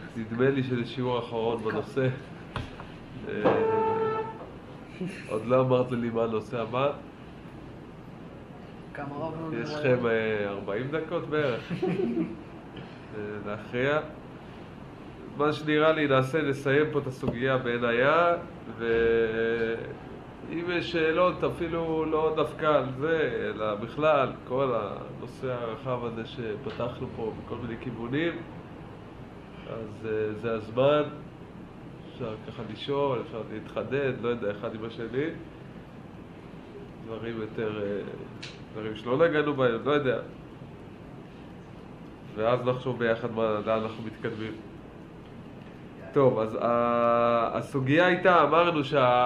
נדמה לי שזה שיעור אחרון בנושא. עוד לא אמרת לי מה הנושא הבא. יש לכם 40 דקות בערך להכריע. מה שנראה לי נעשה נסיים פה את הסוגיה בעין היה, ואם יש שאלות אפילו לא דווקא על זה אלא בכלל כל הנושא הרחב הזה שפתחנו פה בכל מיני כיוונים, אז זה הזמן. אפשר ככה לשאול, אפשר להתחדד, לא יודע, אחד עם השני, דברים יותר, דברים שלא נגענו בהם, לא יודע, ואז נחשוב ביחד לאן אנחנו מתקדמים. טוב, אז הסוגיה הייתה, אמרנו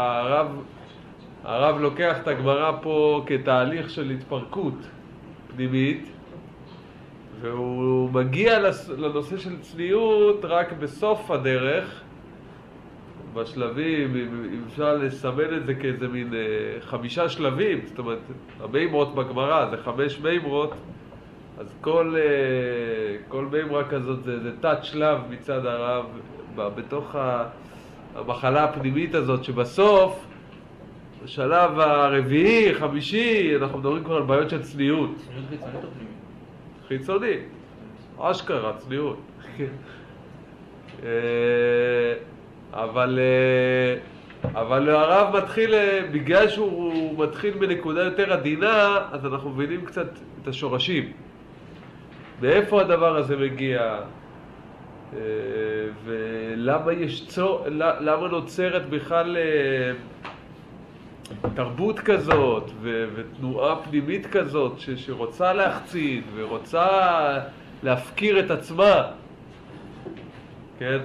שהרב לוקח את הגמרא פה כתהליך של התפרקות פנימית, והוא מגיע לנושא של צניעות רק בסוף הדרך, בשלבים, אם אפשר לסמן את זה כאיזה מין 5 שלבים, זאת אומרת, המימרות בגמרא זה 5 מימרות, אז כל מימרה כזאת זה תת שלב מצד הרב בתוך המחלה הפנימית הזאת, שבסוף, בשלב הרביעי, 5, אנחנו מדברים כבר על בעיות של צניעות. צניעות חיצונית או פנימית? חיצוני, אשכרה, צניעות. אבל הרב מתחיל, בגלל שהוא מתחיל בנקודה יותר עדינה, אז אנחנו מבינים קצת את השורשים. מאיפה הדבר הזה מגיע? ולמה למה נוצרת בכלל תרבות כזאת ותנועה פנימית כזאת שרוצה להחצין ורוצה להפקיר את עצמה, כן?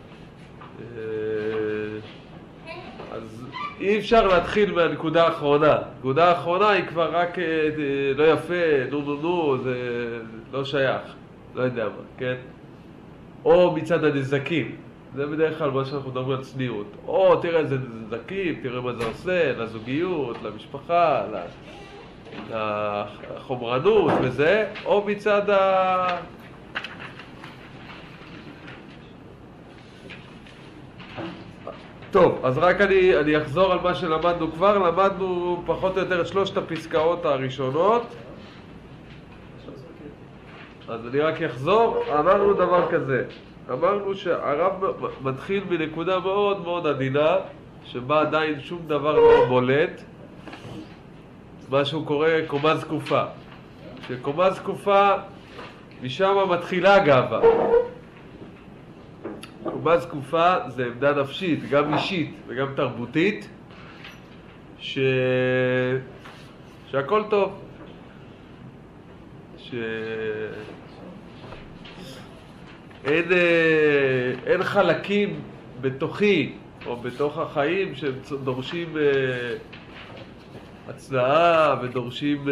אז אי אפשר להתחיל מהנקודה האחרונה. הנקודה האחרונה היא כבר רק לא יפה, נו, זה לא שייך, לא יודע מה, כן? או מצד הנזקים, זה בדרך כלל מה שאנחנו מדברים על צניעות. או תראה איזה נזקים, תראה מה זה עושה לזוגיות, למשפחה, לחומרנות וזה, או מצד טוב, אז רק אני אחזור על מה שלמדנו כבר. למדנו פחות או יותר את 3 הפסקאות הראשונות, אז אני רק אחזור. אמרנו דבר כזה, אמרנו שהרב מתחיל מנקודה מאוד מאוד עדינה, שבה עדיין שום דבר לא בולט, מה שהוא קורא קומה זקופה. שקומה זקופה, משם מתחילה גאווה. קומה זקופה זה עמדה נפשית, גם אישית וגם תרבותית, שהכל טוב, אין חלקים בתוכי או בתוך החיים שדורשים הצנעה ודורשים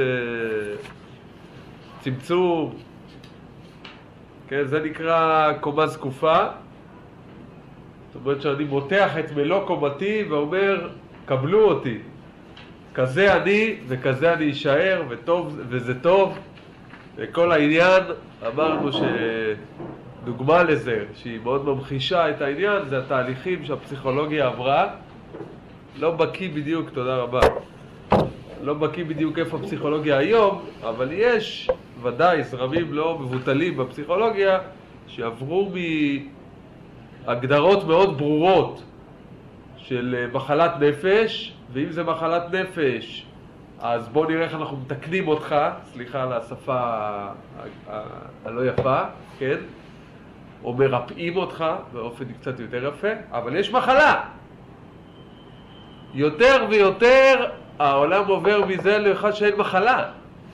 צמצום, כן? זה נקרא קומה זקופה. זאת אומרת שאני מותח את מלוא קומתי ואומר, קבלו אותי, כזה אני וכזה אני אשאר, וזה טוב. וכל העניין, אמרנו שדוגמה לזה שהיא מאוד ממחישה את העניין, זה התהליכים שהפסיכולוגיה עברה. לא בקיא בדיוק, תודה רבה, לא בקיא בדיוק איפה הפסיכולוגיה היום, אבל יש ודאי זרמים לא מבוטלים בפסיכולוגיה שעברו הגדרות מאוד ברורות של מחלת נפש, ואם זה מחלת נפש, אז בוא נראה איך אנחנו מתקנים אותך, סליחה על השפה הלא יפה, כן? או מרפאים אותך באופן קצת יותר יפה, אבל יש מחלה. יותר ויותר העולם עובר מזה לאחד שאין מחלה.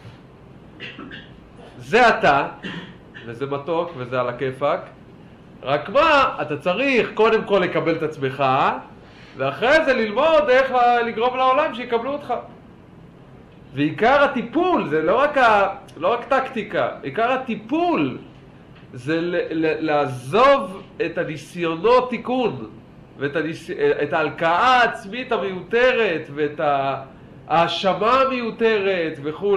זה אתה, וזה מתוק, וזה על הכיפק. רק מה, אתה צריך קודם כל לקבל את עצמך, ואחרי זה ללמוד איך לגרום לעולם שיקבלו אותך. ועיקר הטיפול, זה לא רק טקטיקה, עיקר הטיפול זה לעזוב את הניסיונות תיקון, ואת ההלקאה העצמית המיותרת, ואת ההאשמה המיותרת וכו'.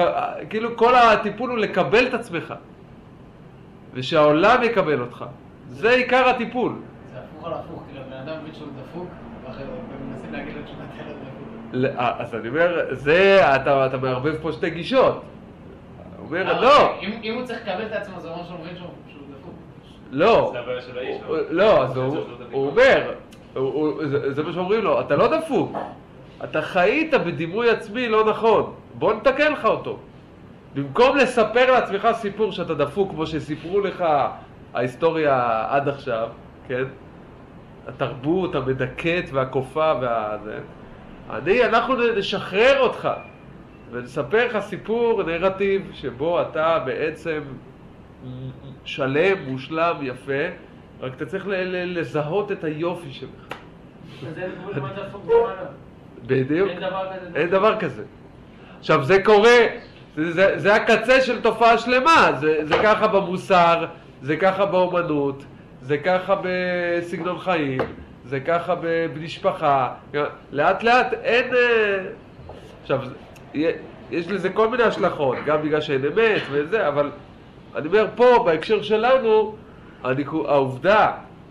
כאילו כל הטיפול הוא לקבל את עצמך, ושהעולם יקבל אותך. זה עיקר הטיפול. זה הפוך על הפוך, כאילו הבן אדם מבין שהוא דפוק, ומנסים להגיד לו שהוא נתן דפוק. אז אני אומר, אתה מערבב פה שתי גישות. הוא אומר, לא. אם הוא צריך לקבל את עצמו, זה אומר שהוא מבין שהוא דפוק. לא. זה הבעיה של האיש. לא, אז הוא אומר, זה מה שאומרים לו, אתה לא דפוק. אתה חיית בדימוי עצמי לא נכון. בוא נתקן לך אותו. במקום לספר לעצמך סיפור שאתה דפוק, כמו שסיפרו לך ההיסטוריה עד עכשיו, כן? התרבות המדכאת והקופה והזה. אנחנו נשחרר אותך ונספר לך סיפור, נרטיב, שבו אתה בעצם שלם, מושלם, יפה, רק אתה צריך לזהות את היופי שלך. זה דפוק למה דפוק במעלה. בדיוק. אין דבר כזה. אין דבר כזה. עכשיו זה קורה, זה הקצה של תופעה שלמה, זה ככה במוסר, זה ככה באומנות, זה ככה בסגנון חיים, זה ככה במשפחה, לאט לאט אין... עכשיו, יש לזה כל מיני השלכות, גם בגלל שאין אמת וזה, אבל אני אומר פה, בהקשר שלנו, העובדה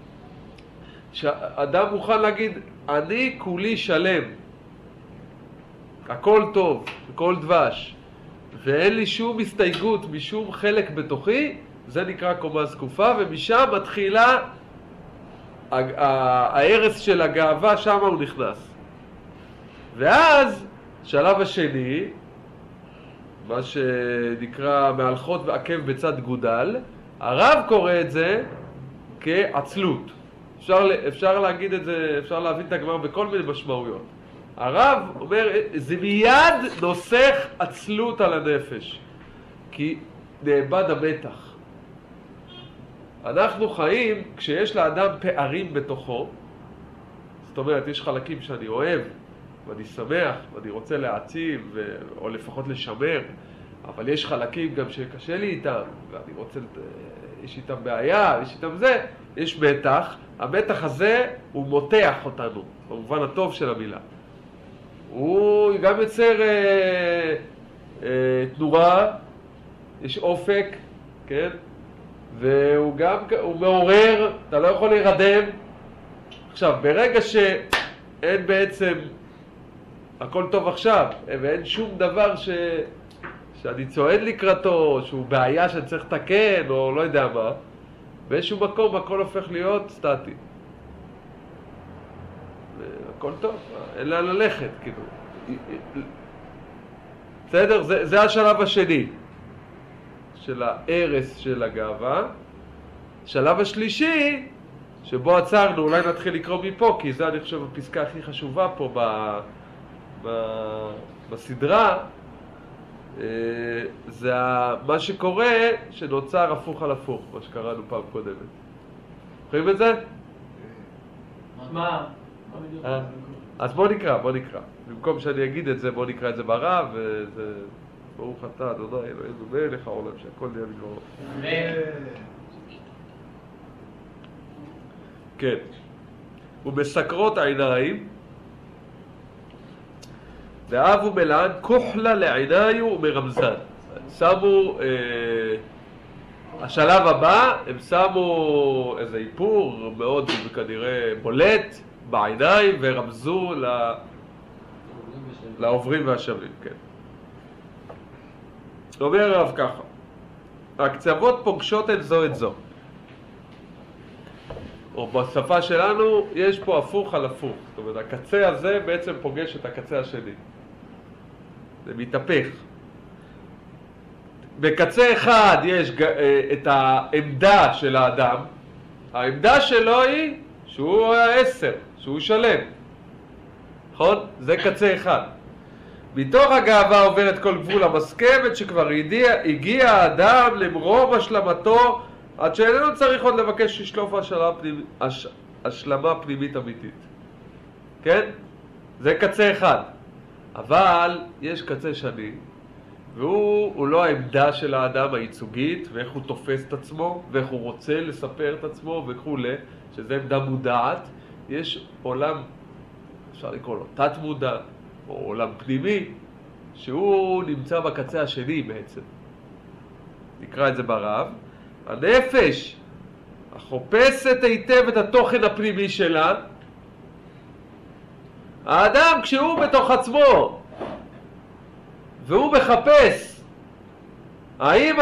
שאדם מוכן להגיד, אני כולי שלם, הכל טוב, הכל דבש, ואין לי שום הסתייגות משום חלק בתוכי, זה נקרא קומה זקופה, ומשם מתחילה ההרס של הגאווה, שם הוא נכנס. ואז, שלב השני, מה שנקרא מהלכות ועקב בצד גודל, הרב קורא את זה כעצלות. אפשר להגיד את זה, אפשר להבין את הגמרא בכל מיני משמעויות. הרב אומר, זה מיד נוסח עצלות על הנפש, כי נאבד המתח. אנחנו חיים כשיש לאדם פערים בתוכו, זאת אומרת, יש חלקים שאני אוהב, ואני שמח, ואני רוצה להעציב, או לפחות לשמר, אבל יש חלקים גם שקשה לי איתם, ואני רוצה, יש איתם בעיה, יש איתם זה, יש מתח, המתח הזה הוא מותח אותנו, במובן הטוב של המילה. הוא גם יוצר תנועה, יש אופק, כן? והוא גם, הוא מעורר, אתה לא יכול להירדם. עכשיו, ברגע שאין בעצם, הכל טוב עכשיו, ואין שום דבר שאני צועד לקראתו, שהוא בעיה שאני צריך לתקן, או לא יודע מה, באיזשהו מקום הכל הופך להיות סטטי. הכל טוב, אין לה ללכת, כאילו. בסדר? זה השלב השני של ההרס של הגאווה. שלב השלישי, שבו עצרנו, אולי נתחיל לקרוא מפה, כי זה אני חושב הפסקה הכי חשובה פה בסדרה, זה מה שקורה שנוצר הפוך על הפוך, מה שקראנו פעם קודמת. רואים את זה? מה? אז בוא נקרא. במקום שאני אגיד את זה, בוא נקרא את זה ברב, וזה... ברוך אתה, אדוני, אלוהינו מלך העולם, שהכל נהיה לגמור. כן. ומסקרות העיניים, ואבו מלען כוחלה לעיניו ומרמזן. שמו, השלב הבא, הם שמו איזה איפור מאוד כנראה בולט בעיניים ורמזו לעוברים והשבים, כן. אומר הרב ככה, הקצוות פוגשות את זו את זו. או בשפה שלנו יש פה הפוך על הפוך. זאת אומרת, הקצה הזה בעצם פוגש את הקצה השני. זה מתהפך. בקצה אחד יש את העמדה של האדם. העמדה שלו היא שהוא 10, שהוא שלם. נכון? זה קצה אחד. מתוך הגאווה עוברת כל גבול המסכמת שכבר הגיע האדם למרום השלמתו עד שאיננו צריך עוד לבקש לשלוף השלמה פנימית אמיתית. כן? זה קצה אחד. אבל יש קצה שני, והוא לא העמדה של האדם הייצוגית, ואיך הוא תופס את עצמו, ואיך הוא רוצה לספר את עצמו וכו', שזה עמדה מודעת. יש עולם, אפשר לקרוא לו תת מודע, או עולם פנימי, שהוא נמצא בקצה השני בעצם. נקרא את זה ברב. הנפש החופשת היטב את התוכן הפנימי שלה. האדם כשהוא בתוך עצמו והוא מחפש האם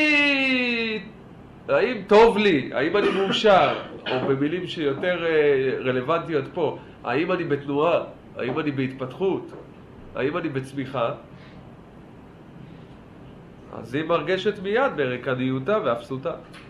טוב לי, האם אני מאושר, או במילים שיותר רלוונטיות פה, האם אני בתנועה, האם אני בהתפתחות, האם אני בצמיחה, אז היא מרגשת מיד ברקדיותה ואפסותה.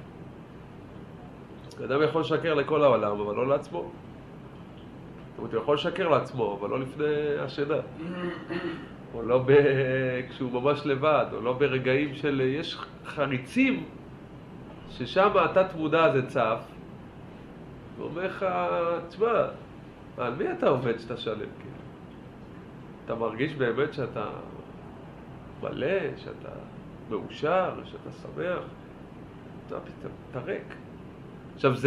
אדם יכול לשקר לכל העולם, אבל לא לעצמו. זאת אומרת, הוא יכול לשקר לעצמו, אבל לא לפני השינה. או לא כשהוא ממש לבד, או לא ברגעים של... יש חריצים ששם התת מודע הזה צף, ואומר לך, תשמע, על מי אתה עובד שאתה שלם? כאילו? אתה מרגיש באמת שאתה מלא, שאתה מאושר, שאתה שמח? אתה ריק. עכשיו,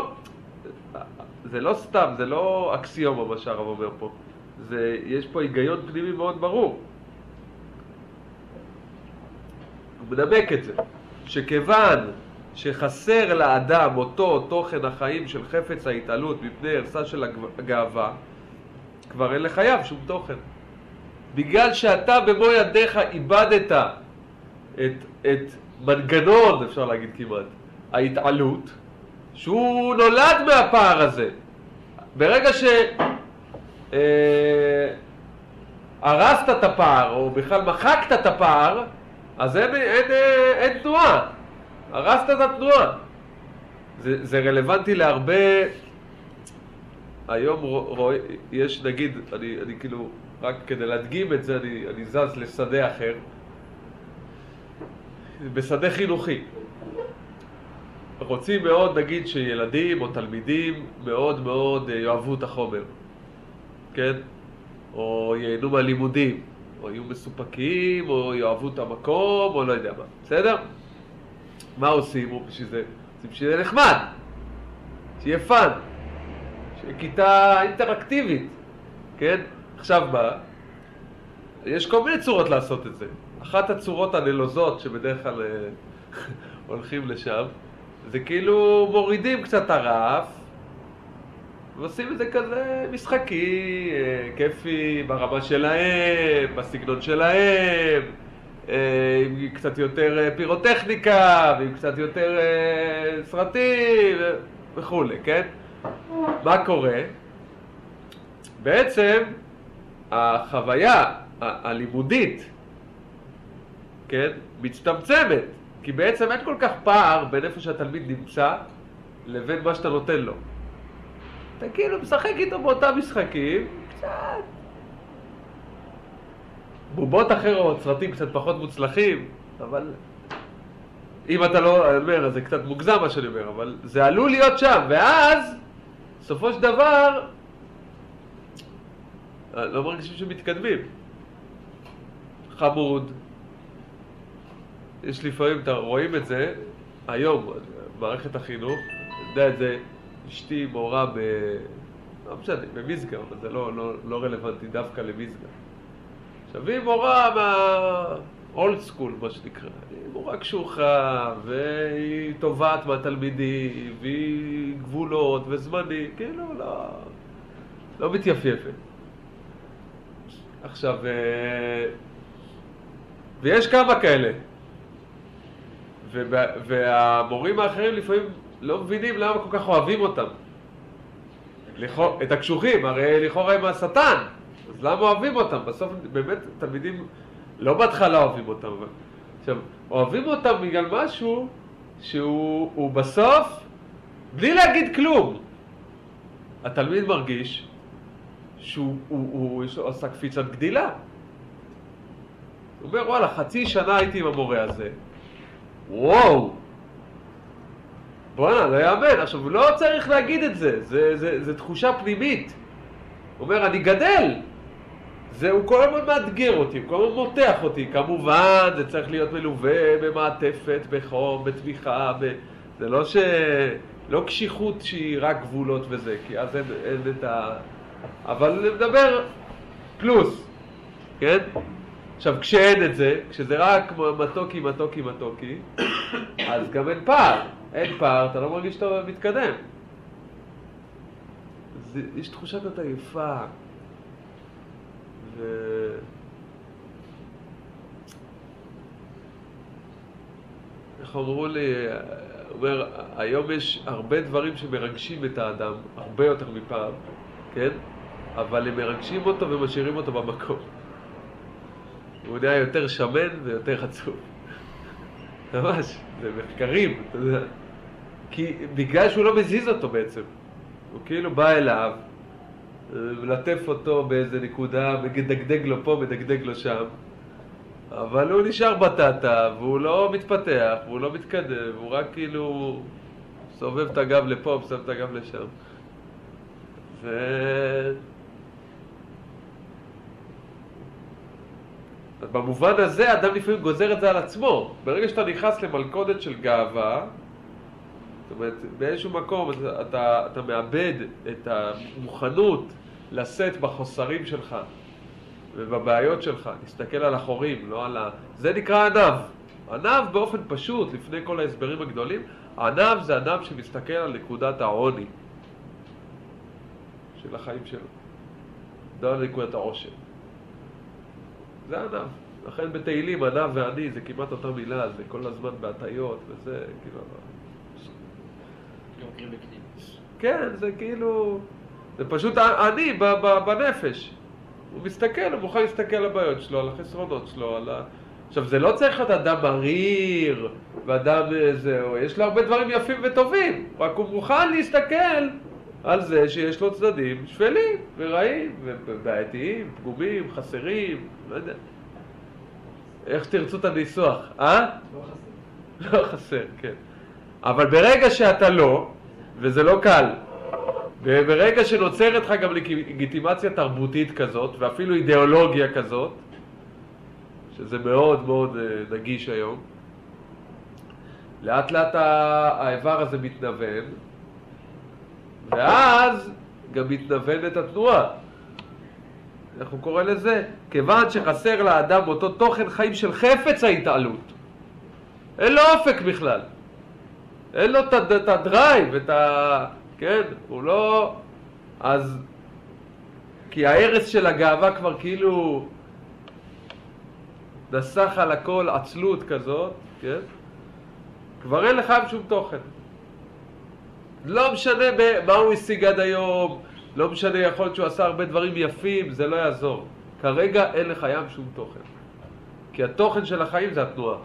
זה לא סתם, זה לא אקסיומה מה שהרב אומר פה. יש פה היגיון פנימי מאוד ברור. הוא מדבק את זה, שכיוון שחסר לאדם אותו תוכן החיים של חפץ ההתעלות מפני הרסה של הגאווה, כבר אין לחייו שום תוכן. בגלל שאתה במו ידיך איבדת את מנגנון, אפשר להגיד כמעט, ההתעלות, שהוא נולד מהפער הזה. ברגע הרסת את הפער, או בכלל מחקת את הפער, אז אין תנועה. הרסת את התנועה. זה רלוונטי להרבה... היום יש, נגיד, אני כאילו, רק כדי להדגים את זה, אני זז לשדה אחר. בשדה חינוכי. רוצים מאוד, נגיד, שילדים או תלמידים מאוד מאוד יאהבו את החומר. כן? או ייהנו מהלימודים. או יהיו מסופקים, או יאהבו את המקום, או לא יודע מה. בסדר? מה עושים בשביל זה? עושים בשביל זה נחמד. שיהיה פן. שיהיה כיתה אינטראקטיבית. כן? עכשיו מה? יש כל מיני צורות לעשות את זה. אחת הצורות הנלוזות שבדרך כלל הולכים לשם, זה כאילו מורידים קצת הרף, ועושים את זה כזה משחקי, כיפי, ברמה שלהם, בסגנון שלהם, עם קצת יותר פירוטכניקה, ועם קצת יותר סרטים וכו', כן? מה קורה? בעצם החוויה הלימודית, כן, מצטמצמת, כי בעצם אין כל כך פער בין איפה שהתלמיד נמצא לבין מה שאתה נותן לו. אתה כאילו משחק איתו באותם משחקים, קצת בובות אחרות, סרטים קצת פחות מוצלחים, אבל אם אתה לא אומר, אז זה קצת מוגזם מה שאני אומר, אבל זה עלול להיות שם, ואז בסופו של דבר לא מרגישים שמתקדמים. חמוד. יש לפעמים, רואים את זה, היום, מערכת החינוך, יודע את זה, אשתי מורה לא משנה, במסגר, אבל זה לא רלוונטי דווקא למסגר. עכשיו, היא מורה מהאולד סקול, מה שנקרא. היא מורה קשוחה, והיא טובעת מהתלמידים, והיא גבולות וזמני, כאילו לא מתייפייפת. עכשיו, ויש כמה כאלה. והמורים האחרים לפעמים לא מבינים למה כל כך אוהבים אותם. את הקשוחים, הרי לכאורה הם השטן, אז למה אוהבים אותם? בסוף באמת תלמידים לא בהתחלה אוהבים אותם. עכשיו, אוהבים אותם בגלל משהו שהוא בסוף, בלי להגיד כלום, התלמיד מרגיש שהוא עושה קפיצת גדילה. הוא אומר, וואלה, חצי שנה הייתי עם המורה הזה. וואו! בוא'נה, לא יאמן. עכשיו, הוא לא צריך להגיד את זה. זה תחושה פנימית. הוא אומר, אני גדל. הוא כל הזמן מאתגר אותי, הוא כל הזמן מותח אותי. כמובן, זה צריך להיות מלווה במעטפת, בחום, בתמיכה. זה לא קשיחות שהיא רק גבולות וזה, כי אז אין את אבל נדבר פלוס, כן? עכשיו, כשאין את זה, כשזה רק מתוקי, אז גם אין פער. אין פער, אתה לא מרגיש שאתה מתקדם. יש תחושה כזאת עייפה. איך אמרו לי, אומר, היום יש הרבה דברים שמרגשים את האדם, הרבה יותר מפעם, כן? אבל הם מרגשים אותו ומשאירים אותו במקום. הוא נהיה יותר שמן ויותר חצוף. ממש, זה מחקרים, אתה יודע. כי בגלל שהוא לא מזיז אותו בעצם. הוא כאילו בא אליו, מלטף אותו באיזה נקודה, מדגדג לו פה, מדגדג לו שם. אבל הוא נשאר בטטה, והוא לא מתפתח, והוא לא מתקדם, והוא רק כאילו סובב את הגב לפה, מסובב את הגב לשם. אז במובן הזה, האדם לפעמים גוזר את זה על עצמו. ברגע שאתה נכנס למלכודת של גאווה, זאת אומרת, באיזשהו מקום אתה מאבד את המוכנות לשאת בחוסרים שלך ובבעיות שלך, להסתכל על החורים, לא על זה נקרא ענב. ענב באופן פשוט, לפני כל ההסברים הגדולים, ענב זה אדם שמסתכל על נקודת העוני של החיים שלו, לא על נקודת העושר. זה ענב. לכן בתהילים, ענב ועני זה כמעט אותה מילה, זה כל הזמן בהטיות וזה כאילו... כן, זה כאילו... זה פשוט עני בנפש. הוא מסתכל, הוא מוכן להסתכל על הבעיות שלו, על החסרונות שלו, על ה... עכשיו, זה לא צריך להיות אדם מריר, ואדם זהו, יש לו הרבה דברים יפים וטובים, רק הוא מוכן להסתכל על זה שיש לו צדדים שפלים ורעים ובעייתיים, פגומים, חסרים, לא יודע. איך תרצו את הניסוח, אה? לא חסר, כן. אבל ברגע שאתה לא, וזה לא קל, וברגע שנוצרת לך גם לגיטימציה תרבותית כזאת, ואפילו אידיאולוגיה כזאת, שזה מאוד מאוד נגיש היום, לאט לאט האיבר הזה מתנוון, ואז גם מתנוונת התנועה. איך הוא קורא לזה? כיוון שחסר לאדם אותו תוכן חיים של חפץ ההתעלות. אין לו אופק בכלל. אין לו את הדרייב, את ה... כן, הוא לא... אז... כי ההרס של הגאווה כבר כאילו... נסח על הכל עצלות כזאת, כן? כבר אין לך שום תוכן. לא משנה מה הוא השיג עד היום, לא משנה, יכול להיות שהוא עשה הרבה דברים יפים, זה לא יעזור. כרגע אין לחיים שום תוכן. כי התוכן של החיים זה התנועה.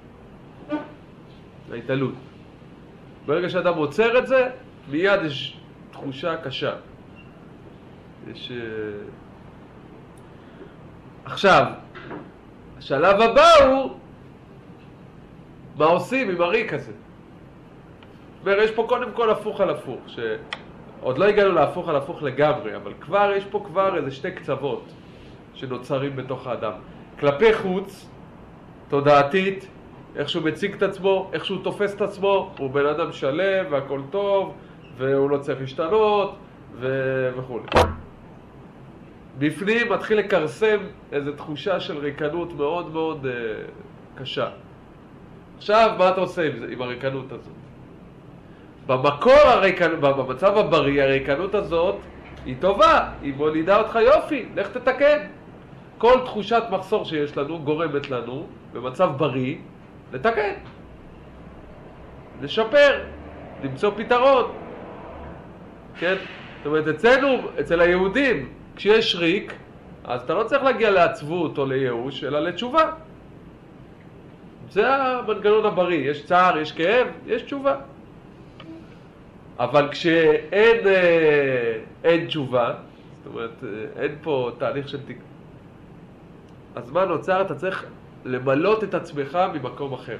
ההתעלות. ברגע שאדם עוצר את זה, מיד יש תחושה קשה. יש... עכשיו, השלב הבא הוא, מה עושים עם הריק הזה? זאת אומרת, יש פה קודם כל הפוך על הפוך, שעוד לא הגענו להפוך על הפוך לגמרי, אבל כבר יש פה כבר איזה שתי קצוות שנוצרים בתוך האדם. כלפי חוץ, תודעתית, איך שהוא מציג את עצמו, איך שהוא תופס את עצמו, הוא בן אדם שלם והכל טוב, והוא לא צריך להשתנות, וכו'. בפנים מתחיל לקרסם איזו תחושה של ריקנות מאוד מאוד קשה. עכשיו, מה אתה עושה עם הריקנות הזאת? במקור הריקנות, במצב הבריא, הריקנות הזאת היא טובה, היא מולידה אותך יופי, לך תתקן. כל תחושת מחסור שיש לנו גורמת לנו, במצב בריא, לתקן. לשפר, למצוא פתרון. כן? זאת אומרת, אצל היהודים, כשיש ריק, אז אתה לא צריך להגיע לעצבות או לייאוש, אלא לתשובה. זה המנגנון הבריא. יש צער, יש כאב, יש תשובה. אבל כשאין תשובה, זאת אומרת, אין פה תהליך של תיקון. אז מה נוצר? אתה צריך למלות את עצמך ממקום אחר.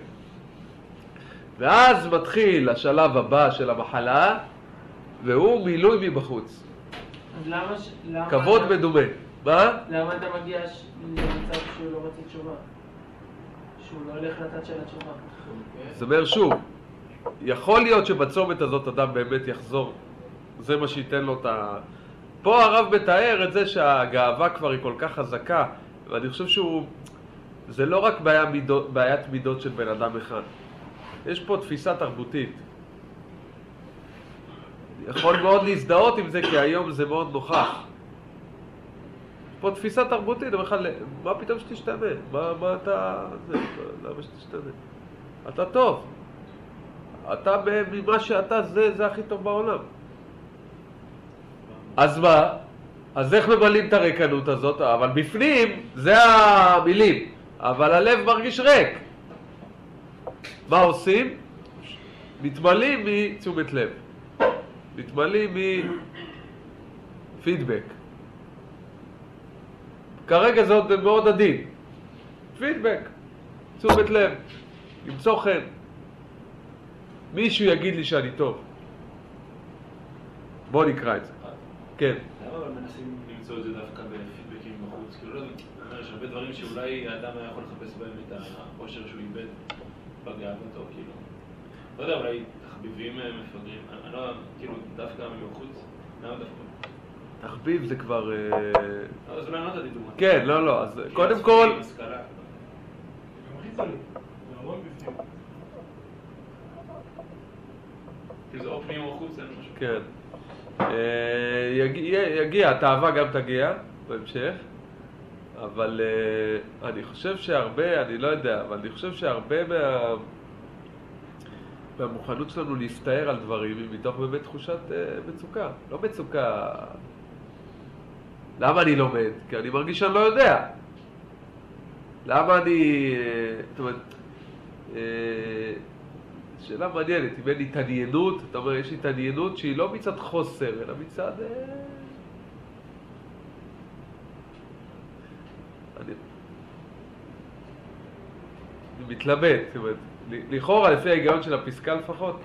ואז מתחיל השלב הבא של המחלה, והוא מילוי מבחוץ. אז למה... כבוד מדומה. מה? למה אתה מגיע למצב שהוא לא רוצה תשובה? שהוא לא הולך לצד של התשובה? זאת אומרת שוב, יכול להיות שבצומת הזאת אדם באמת יחזור. זה מה שייתן לו את ה... פה הרב מתאר את זה שהגאווה כבר היא כל כך חזקה, ואני חושב שהוא... זה לא רק בעיית מידות של בן אדם אחד. יש פה תפיסה תרבותית. יכול מאוד להזדהות עם זה, כי היום זה מאוד נוכח. פה תפיסה תרבותית, בכלל, מה פתאום שתשתנה? מה אתה... למה שתשתנה? אתה טוב. אתה, ממה שאתה, זה הכי טוב בעולם. אז מה? אז איך ממלאים את הריקנות הזאת? אבל בפנים, זה המילים. אבל הלב מרגיש ריק. מה עושים? מתמלאים מתשומת לב. מתמלאים מפידבק. כרגע זה עוד מאוד עדין. פידבק. תשומת לב. למצוא חן. מישהו יגיד לי שאני טוב. בוא נקרא את זה. כן. למה אבל מנסים למצוא את זה דווקא בפידבקים בחוץ? כאילו לא יודע, יש הרבה דברים שאולי האדם היה יכול לחפש בהם את העושר שהוא איבד בגאוותו, כאילו. לא יודע, אולי תחביבים מפגרים. אני לא, כאילו, דווקא מבחוץ. למה דווקא? תחביב זה כבר... אז אולי לא נתתי דוגמא. כן, לא, אז קודם כל... השכלה. גם חיצוני, זה המון בפנים. כאילו זה או פנים או חוץ, אין משהו. כן. יגיע, התאווה גם תגיע בהמשך, אבל אני חושב שהרבה, אני לא יודע, אבל אני חושב שהרבה מהמוכנות שלנו להסתער על דברים היא מתוך באמת תחושת מצוקה. לא מצוקה... למה אני לומד? כי אני מרגיש שאני לא יודע. למה אני... זאת אומרת... שאלה מעניינת, אם אין לי התעניינות, אתה אומר, יש לי התעניינות שהיא לא מצד חוסר, אלא מצד... אני מתלבט, זאת אומרת, לכאורה, לפי ההיגיון של הפסקה לפחות,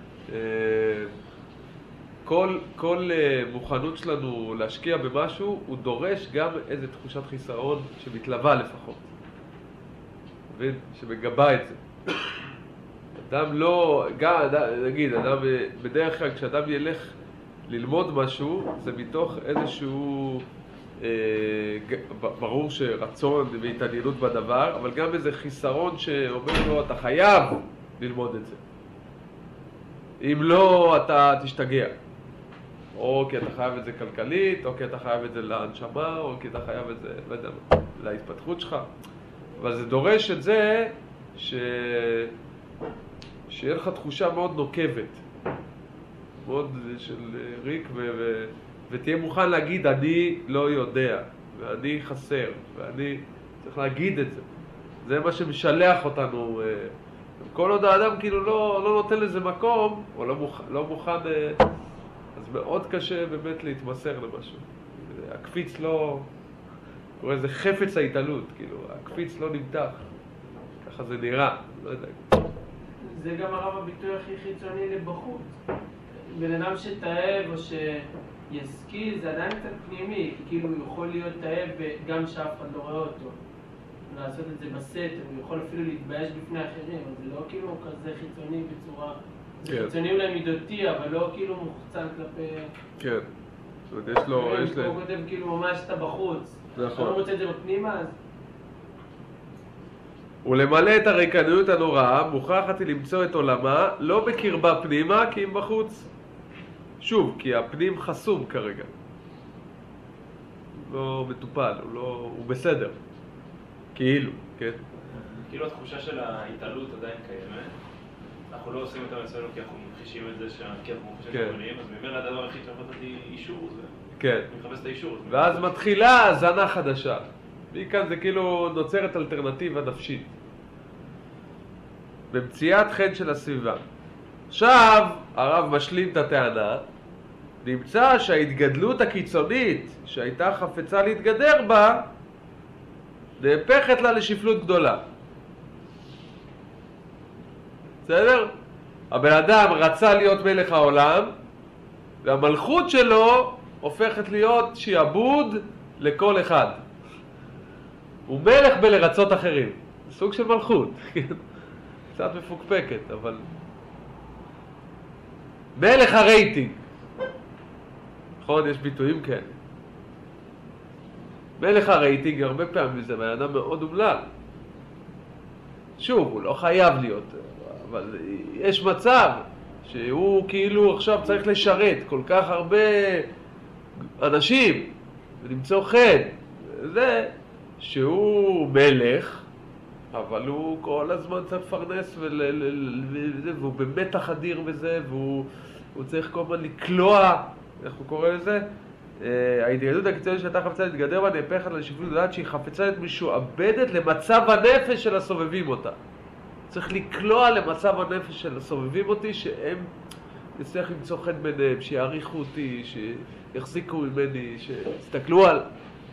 כל מוכנות שלנו להשקיע במשהו, הוא דורש גם איזו תחושת חיסרון שמתלווה לפחות. מבין? שמגבה את זה. אדם לא, גם, נגיד, אדם, בדרך כלל כשאדם ילך ללמוד משהו, זה מתוך איזשהו, ברור שרצון והתעניינות בדבר, אבל גם איזה חיסרון שאומר לו, אתה חייב ללמוד את זה. אם לא, אתה תשתגע. או כי אתה חייב את זה כלכלית, או כי אתה חייב את זה להנשמה, או כי אתה חייב את זה, לא יודע, להתפתחות שלך. אבל זה דורש את זה שיהיה לך תחושה מאוד נוקבת, מאוד של ריק, ותהיה מוכן להגיד, אני לא יודע, ואני חסר, ואני צריך להגיד את זה. זה מה שמשלח אותנו. כל עוד האדם כאילו לא נותן לזה מקום, או לא מוכן, אז מאוד קשה באמת להתמסר למשהו. הקפיץ לא, קורא איזה חפץ ההתעלות, כאילו, הקפיץ לא נמתח. ככה זה נראה, לא יודע. זה גם הרב הביטוי הכי חיצוני לבחוץ. בן אדם שתאהב או שיסקי זה עדיין קצת פנימי, כאילו הוא יכול להיות תאהב גם שאף אחד לא רואה אותו. לעשות את זה בסתר, הוא יכול אפילו להתבייש בפני אחרים, אבל זה לא כאילו כזה חיצוני בצורה... זה חיצוני אולי מידותי, אבל לא כאילו מוחצן כלפי... כן. זאת אומרת, יש לו... הוא כותב כאילו ממש אתה בחוץ. נכון. אתה לא מוצא את זה בפנימה, אז... ולמלא את הריקניות הנוראה, מוכרחת היא למצוא את עולמה, לא בקרבה פנימה, כי אם בחוץ. שוב, כי הפנים חסום כרגע. לא מטופל, הוא בסדר. כאילו, כן? כאילו התחושה של ההתעלות עדיין קיימת. אנחנו לא עושים אותה אצלנו כי אנחנו מכחישים את זה כי אנחנו מכחישים את זה, אז ממילא הדבר הכי שנתתי אישור זה. כן. אני מחפש את האישור. ואז מתחילה הזנה חדשה. מכאן זה כאילו נוצרת אלטרנטיבה נפשית. במציאת חן של הסביבה. עכשיו הרב משלים את הטענה, נמצא שההתגדלות הקיצונית שהייתה חפצה להתגדר בה, נהפכת לה לשפלות גדולה. בסדר? הבן אדם רצה להיות מלך העולם, והמלכות שלו הופכת להיות שיעבוד לכל אחד. הוא מלך בלרצות אחרים. סוג של מלכות. קצת מפוקפקת, אבל... מלך הרייטינג. נכון, יש ביטויים כאלה. מלך הרייטינג, הרבה פעמים זה בן אדם מאוד אומלל. שוב, הוא לא חייב להיות, אבל יש מצב שהוא כאילו עכשיו צריך לשרת כל כך הרבה אנשים ולמצוא חן, זה שהוא מלך, אבל הוא כל הזמן צריך לפרנס והוא במתח אדיר בזה, והוא צריך כל הזמן לקלוע, איך הוא קורא לזה? ההתגדלות הקיצונית שהייתה חפצה להתגדר בה נהפכת לשפלות דעת שהיא חפצה להיות משועבדת למצב הנפש של הסובבים אותה. צריך לקלוע למצב הנפש של הסובבים אותי, שהם יצטרך למצוא חן ביניהם, שיעריכו אותי, שיחזיקו ממני, שיסתכלו על...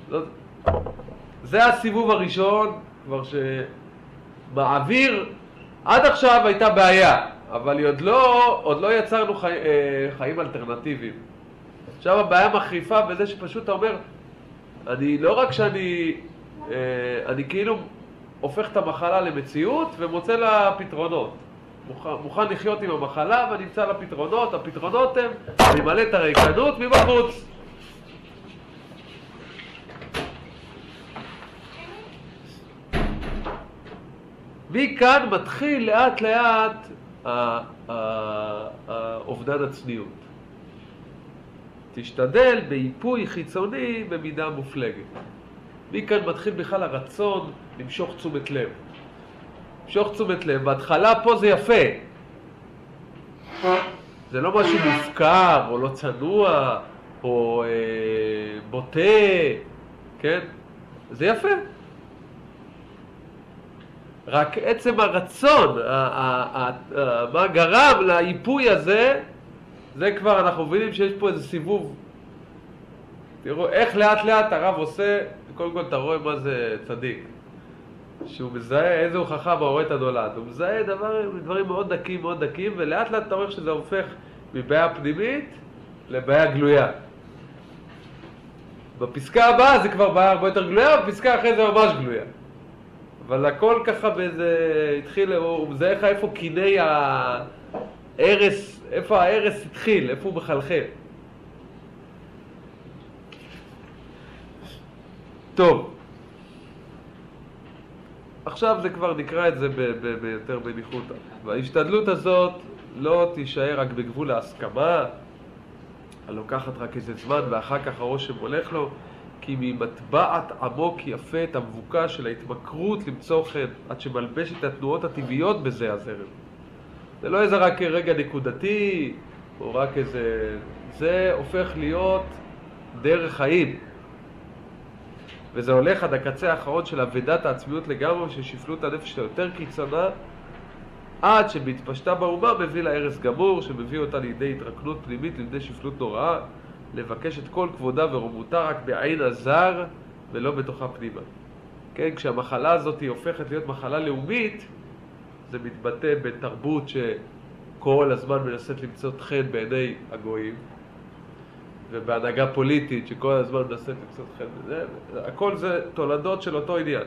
זה הסיבוב הראשון, כבר שבאוויר עד עכשיו הייתה בעיה, אבל עוד לא יצרנו חיים אלטרנטיביים. עכשיו הבעיה מחריפה בזה שפשוט אתה אומר, אני לא רק שאני כאילו הופך את המחלה למציאות ומוצא לה פתרונות. מוכן לחיות עם המחלה ונמצא לה פתרונות. הפתרונות הם למלא את הריקנות מבחוץ. מכאן מתחיל לאט לאט אובדן הצניעות. תשתדל באיפוי חיצוני במידה מופלגת. מכאן מתחיל בכלל הרצון למשוך תשומת לב. למשוך תשומת לב, בהתחלה פה זה יפה. זה לא משהו מופקר, או לא צנוע, או בוטה, כן? זה יפה. רק עצם הרצון, מה גרם לאיפוי הזה, זה כבר אנחנו מבינים שיש פה איזה סיבוב. תראו איך לאט לאט הרב עושה, קודם כל אתה רואה מה זה צדיק. שהוא מזהה איזה הוא חכם הרואה את הנולד. הוא מזהה דברים מאוד דקים, ולאט לאט אתה רואה שזה הופך מבעיה פנימית לבעיה גלויה. בפסקה הבאה זה כבר בעיה הרבה יותר גלויה, בפסקה אחרי זה ממש גלויה. אבל הכל ככה באיזה התחיל, הוא מזהה לך איפה קיני הערס, איפה הערס התחיל, איפה הוא מחלחל. טוב, עכשיו זה כבר נקרא את זה ביותר בניחותא. וההשתדלות הזאת לא תישאר רק בגבול ההסכמה, הלוקחת רק איזה זמן ואחר כך הרושם הולך לו, כי ממטבעת עמוק יפה את המבוקה של ההתמכרות למצוא חן, עד שמלבש את התנועות הטבעיות בזה הזרם. זה לא איזה רק רגע נקודתי, או רק איזה... זה הופך להיות דרך חיים. וזה הולך עד הקצה האחרון של אבדת העצמיות לגמרי, של שפלות הנפש היותר קיצונה, עד שבהתפשטה באומה מביא להרס גמור, שמביא אותה לידי התרקנות פנימית, לידי שפלות נוראה, לבקש את כל כבודה ורומותה רק בעין הזר ולא בתוכה פנימה. כן, כשהמחלה הזאת היא הופכת להיות מחלה לאומית, זה מתבטא בתרבות שכל הזמן מנסית למצוא חן בעיני הגויים, ובהנהגה פוליטית שכל הזמן מנסית למצוא חן בזה, הכל זה תולדות של אותו עניין.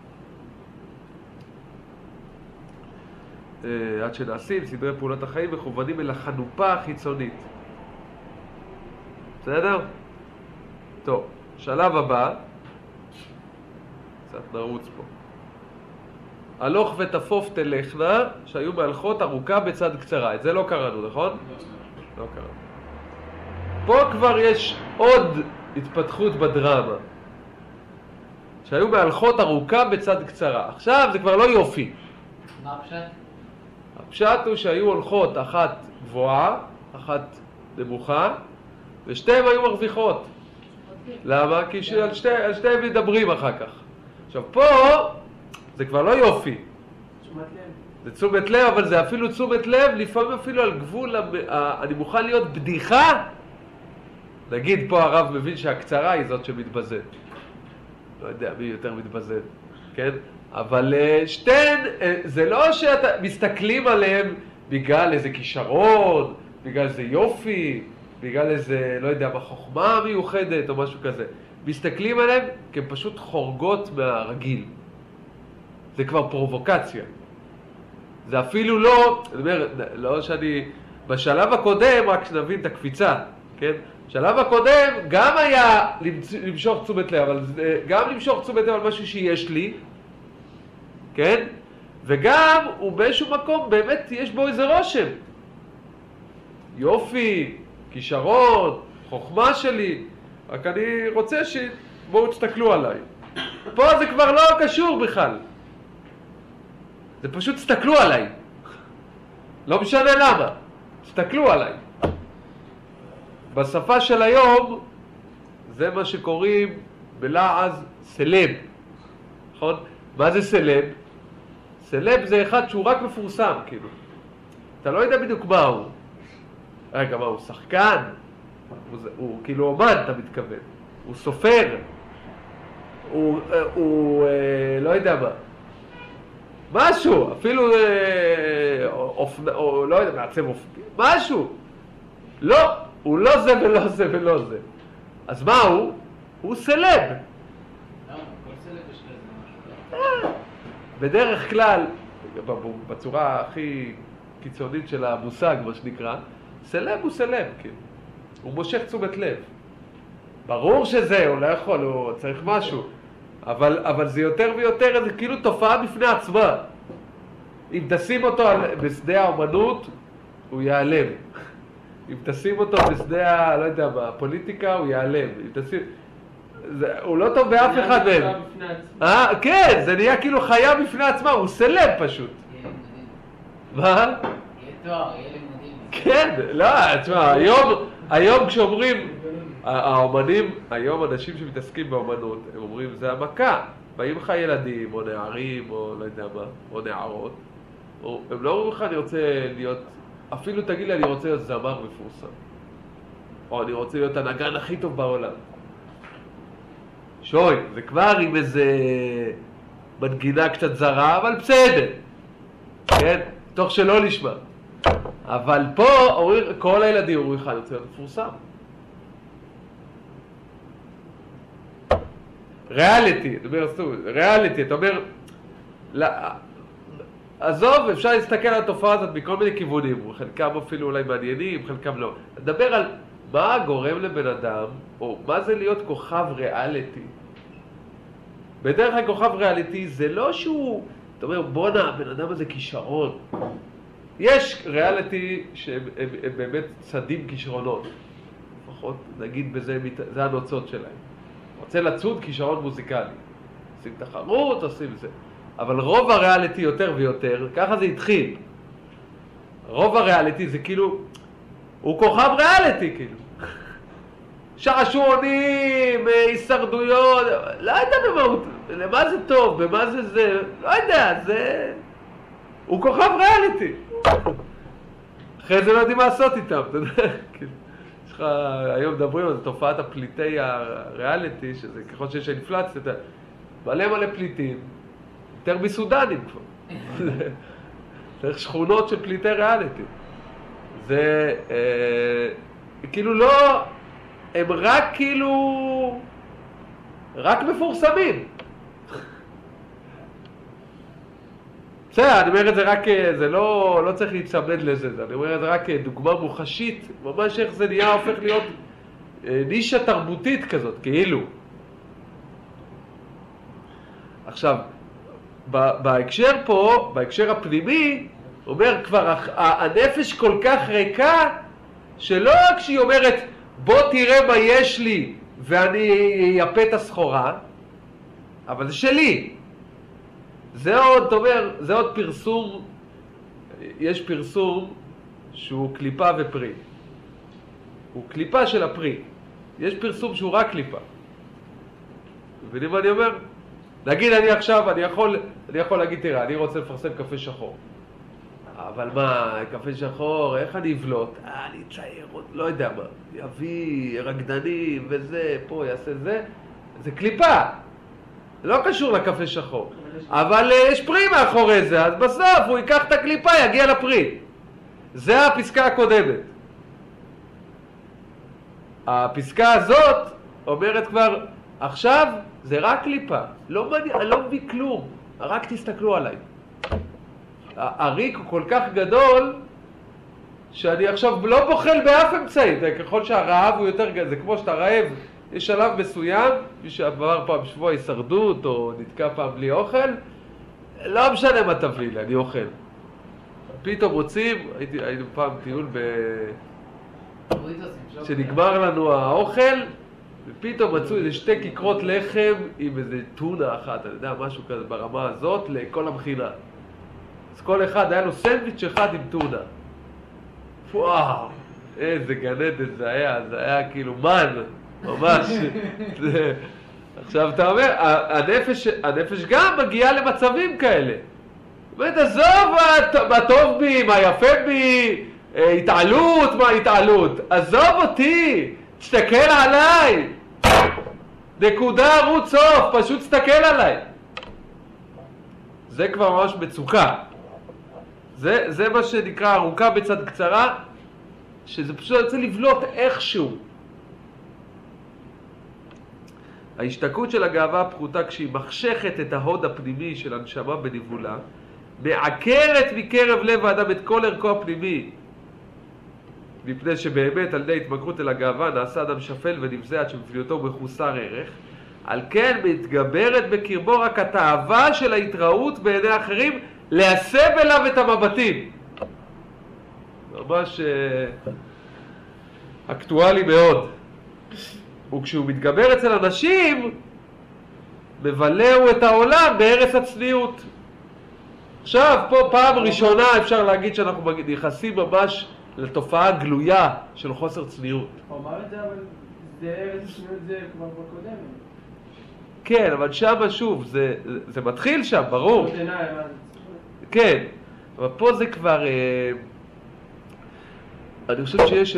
עד שנעשים סדרי פעולת החיים מכוונים אל החנופה החיצונית. בסדר? טוב, שלב הבא, קצת נרוץ פה. הלוך ותפוף תלכנה, שהיו מהלכות ארוכה בצד קצרה. את זה לא קראנו, נכון? לא קראנו. פה כבר יש עוד התפתחות בדרמה. שהיו מהלכות ארוכה בצד קצרה. עכשיו זה כבר לא יופי. מה הפשט? הפשט הוא שהיו הולכות אחת גבוהה, אחת נמוכה, ושתיהן היו מרוויחות. למה? כי על שתיהן מדברים אחר כך. עכשיו פה זה כבר לא יופי. תשומת לב. זה תשומת לב, אבל זה אפילו תשומת לב, לפעמים אפילו על גבול, אני מוכן להיות בדיחה. נגיד פה הרב מבין שהקצרה היא זאת שמתבזת. לא יודע מי יותר מתבזת, כן? אבל שתיהן, זה לא שאתה מסתכלים עליהם בגלל איזה כישרון, בגלל איזה יופי, בגלל איזה, לא יודע, בחוכמה מיוחדת או משהו כזה. מסתכלים עליהם כי הם פשוט חורגות מהרגיל. זה כבר פרובוקציה. זה אפילו לא, אני אומר, לא שאני, בשלב הקודם, רק שנבין את הקפיצה, כן? בשלב הקודם גם היה למשוך תשומת לב, אבל גם למשוך תשומת לב על משהו שיש לי, כן? וגם הוא באיזשהו מקום באמת יש בו איזה רושם. יופי, כישרון, חוכמה שלי, רק אני רוצה בואו תסתכלו עליי. פה זה כבר לא קשור בכלל. זה פשוט תסתכלו עליי. לא משנה למה. תסתכלו עליי. בשפה של היום, זה מה שקוראים בלעז סלב. נכון? מה זה סלב? סלב זה אחד שהוא רק מפורסם, כאילו. אתה לא יודע בדיוק מה הוא. רגע, מה הוא? שחקן? הוא כאילו אומן, אתה מתכוון. הוא סופר. הוא לא יודע מה. משהו, אפילו או לא יודע, מעצב אופני. משהו. לא, הוא לא זה ולא זה ולא זה. אז מה הוא? הוא סלב. כל סלב יש לזה משהו. בדרך כלל, בצורה הכי קיצונית של המושג, מה שנקרא, סלב הוא סלב, כאילו. הוא מושך תשומת לב. ברור שזה, הוא לא יכול, הוא צריך משהו. אבל זה יותר ויותר, זה כאילו תופעה בפני עצמה. אם תשים אותו בשדה האומנות, הוא ייעלם. אם תשים אותו בשדה, לא יודע מה, הפוליטיקה, הוא ייעלם. הוא לא טוב באף אחד מהם. כן, זה נהיה כאילו חיה בפני עצמה, הוא סלב פשוט. מה? יהיה תואר, יהיה לימודים. כן, לא, תשמע, היום כשאומרים, האומנים, היום אנשים שמתעסקים באומנות, הם אומרים, זה המכה. באים לך ילדים, או נערים, או לא יודע מה, או נערות, הם לא אומרים לך, אני רוצה להיות, אפילו תגיד לי, אני רוצה להיות זמר מפורסם. או אני רוצה להיות הנגן הכי טוב בעולם. שוי, זה כבר עם איזה מנגינה קצת זרה, אבל בסדר. כן? תוך שלא נשמע. אבל פה, כל הילדים אומרים לך, אני רוצה להיות מפורסם. ריאליטי, אתה אומר, עזוב, אפשר להסתכל על התופעה הזאת מכל מיני כיוונים, חלקם אפילו אולי מעניינים, חלקם לא. נדבר על מה גורם לבן אדם, או מה זה להיות כוכב ריאליטי. בדרך כלל כוכב ריאליטי זה לא שהוא, אתה אומר, בונה, הבן אדם הזה כישרון. יש ריאליטי שהם באמת צדים כישרונות. לפחות נגיד בזה, זה הנוצות שלהם. רוצה לצוד כישרון מוזיקלי. עושים תחרות, עושים זה. אבל רוב הריאליטי יותר ויותר, ככה זה התחיל. רוב הריאליטי זה כאילו, הוא כוכב ריאליטי כאילו. שעשועונים, הישרדויות, לא יודע למה זה טוב, במה זה, לא יודע, זה... הוא כוכב ריאליטי. אחרי זה לא יודעים מה לעשות איתם, אתה יודע, כאילו. יש לך, היום מדברים על תופעת הפליטי הריאליטי, שזה ככל שיש אינפלציה, מלא פליטים, יותר מסודנים כבר. צריך שכונות של פליטי ריאליטי. זה כאילו לא, הם רק כאילו, רק מפורסמים. בסדר, אני אומר את זה רק, זה לא צריך להצמד לזה, אני אומר את זה רק דוגמה מוחשית, ממש איך זה נהיה הופך להיות נישה תרבותית כזאת, כאילו. עכשיו, בהקשר פה, בהקשר הפנימי, אומר כבר, הנפש כל כך ריקה, שלא רק שהיא אומרת, בוא תראה מה יש לי, ואני אייפה את הסחורה, אבל זה שלי. זה עוד, אתה אומר, זה עוד פרסום, יש פרסום שהוא קליפה ופרי. הוא קליפה של הפרי. יש פרסום שהוא רק קליפה. מבינים מה אני אומר? נגיד אני עכשיו, אני יכול להגיד, תראה, אני רוצה לפרסם קפה שחור. אבל מה, קפה שחור, איך אני אבלוט? אני אצייר, לא יודע מה. יביא רקדנים וזה, פה יעשה זה. זה קליפה. זה לא קשור לקפה שחור. אבל יש פרי מאחורי זה, אז בסוף הוא ייקח את הקליפה, יגיע לפרי. זה הפסקה הקודמת. הפסקה הזאת אומרת כבר, עכשיו זה רק קליפה. לא מביא כלום, רק תסתכלו עליי. הריק הוא כל כך גדול, שאני עכשיו לא בוחל באף אמצעי. ככל שהרעב הוא יותר גדול, זה כמו שאתה רעב, יש שלב מסוים, מי שעבר פעם שבוע הישרדות, או נתקע פעם בלי אוכל, לא משנה מה תביא לי, אני אוכל. פתאום רוצים, היינו פעם טיול שנגמר לנו האוכל, ופתאום מצאו איזה 2 כיכרות לחם עם איזה טונה אחת, אני יודע, משהו כזה ברמה הזאת, לכל המכינה. אז כל אחד היה לו סנדוויץ' אחד עם טונה. וואו, איזה גנדת זה היה כאילו מן, ממש. עכשיו אתה אומר, הנפש גם מגיעה למצבים כאלה. באמת, עזוב מה טוב בי, מה יפה בי, התעלות, מה התעלות. עזוב אותי, תסתכל עליי. נקודה, רוץ סוף, פשוט תסתכל עליי. זה כבר ממש מצוקה. זה מה שנקרא ארוכה בצד קצרה, שזה פשוט רוצה לבלוט איכשהו. ההשתקעות של הגאווה הפחותה כשהיא מחשכת את ההוד הפנימי של הנשמה בניבולה, מעקרת מקרב לב האדם את כל ערכו הפנימי, מפני שבאמת על ידי התמכרות אל הגאווה נעשה אדם שפל ונבזה עד שמפניותו מחוסר ערך, על כן מתגברת בקרבו רק התאווה של ההתראות בעיני אחרים להסב אליו את המבטים. ממש אקטואלי מאוד. וכשהוא מתגבר אצל אנשים, מבלעו את העולם בהרס הצניעות. עכשיו, פה פעם ראשונה אפשר להגיד שאנחנו נכנסים ממש לתופעה גלויה של חוסר צניעות. הוא אמר את זה, אבל זה הרס הצניעות זה כבר בקודם. כן, אבל שם שוב, זה מתחיל שם, ברור. כן, אבל פה זה כבר... אני חושב שיש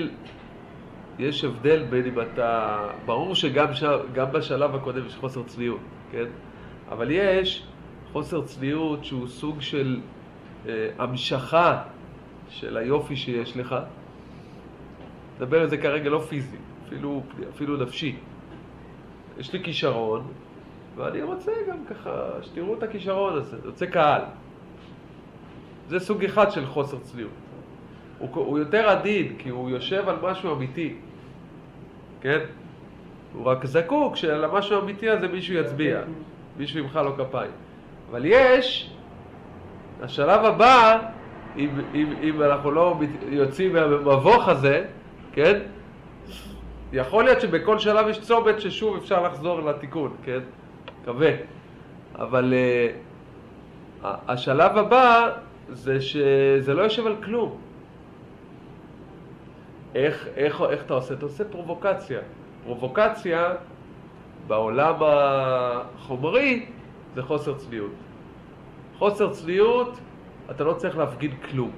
הבדל בין אם אתה... ברור שגם בשלב הקודם יש חוסר צניעות, כן? אבל יש חוסר צניעות שהוא סוג של המשכה של היופי שיש לך. נדבר על זה כרגע לא פיזי, אפילו נפשי. יש לי כישרון, ואני רוצה גם ככה שתראו את הכישרון הזה, רוצה קהל. זה סוג אחד של חוסר צניעות. הוא יותר עדין, כי הוא יושב על משהו אמיתי. כן? הוא רק זקוק שעל המשהו האמיתי הזה מישהו יצביע. מישהו ימחא לו כפיים. אבל יש, השלב הבא, אם אנחנו לא יוצאים מהמבוך הזה, כן? יכול להיות שבכל שלב יש צומת ששוב אפשר לחזור לתיקון, כן? מקווה. אבל השלב הבא זה שזה לא יושב על כלום. איך אתה עושה? אתה עושה פרובוקציה. פרובוקציה בעולם החומרי זה חוסר צניעות. חוסר צניעות, אתה לא צריך להפגיד כלום.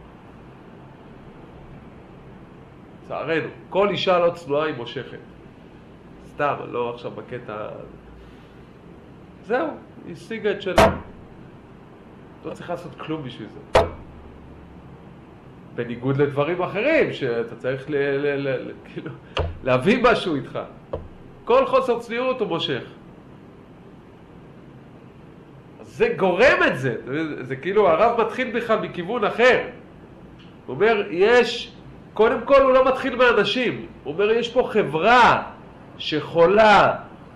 צערנו, כל אישה לא צנועה היא מושכת. סתם, לא עכשיו בקטע... זהו, היא השיגה את שלה. לא צריך לעשות כלום בשביל זה. בניגוד לדברים אחרים, שאתה צריך כאילו, להביא משהו איתך. כל חוסר צניעות הוא מושך. זה גורם את זה. זה כאילו, הרב מתחיל בכלל מכיוון אחר. הוא אומר, קודם כל הוא לא מתחיל מאנשים. הוא אומר, יש פה חברה שחולה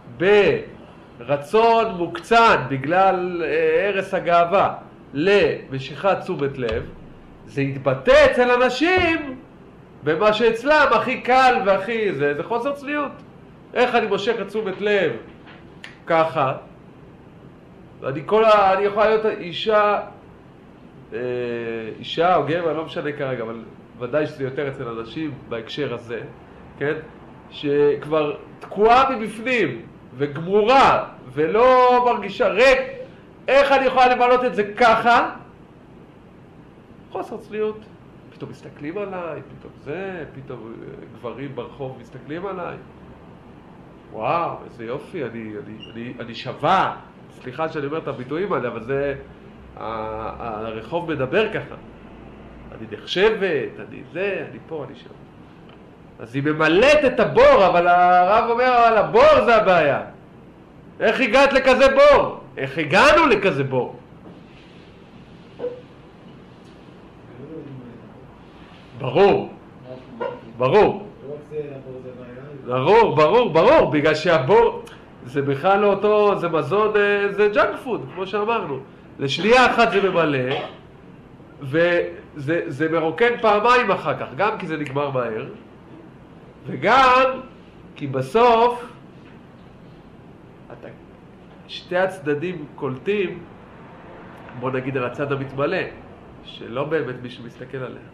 ברצון מוקצן בגלל הרס הגאווה למשיכת תשומת לב. זה יתבטא אצל אנשים במה שאצלם הכי קל והכי זה חוסר צניעות. איך אני מושך את תשומת לב ככה? אני יכולה להיות אישה או גבר, לא משנה כרגע, אבל ודאי שזה יותר אצל אנשים בהקשר הזה, כן? שכבר תקועה מבפנים וגמורה ולא מרגישה ריק. איך אני יכולה למלות את זה ככה? חוסר צניעות. פתאום מסתכלים עליי, פתאום גברים ברחוב מסתכלים עליי. וואו, איזה יופי, אני שווה. סליחה שאני אומר את הביטויים האלה, אבל זה... הרחוב מדבר ככה. אני נחשבת, אני פה, אני שם. אז היא ממלאת את הבור, אבל הרב אומר, על הבור זה הבעיה. איך הגעת לכזה בור? איך הגענו לכזה בור? ברור, בגלל שהבור זה בכלל לא אותו, זה מזון, זה ג'אנק פוד, כמו שאמרנו. לשנייה אחת זה ממלא, זה מרוקן פעמיים אחר כך, גם כי זה נגמר מהר, וגם כי בסוף שתי הצדדים קולטים, בוא נגיד על הצד המתמלא, שלא באמת מישהו מסתכל עליה,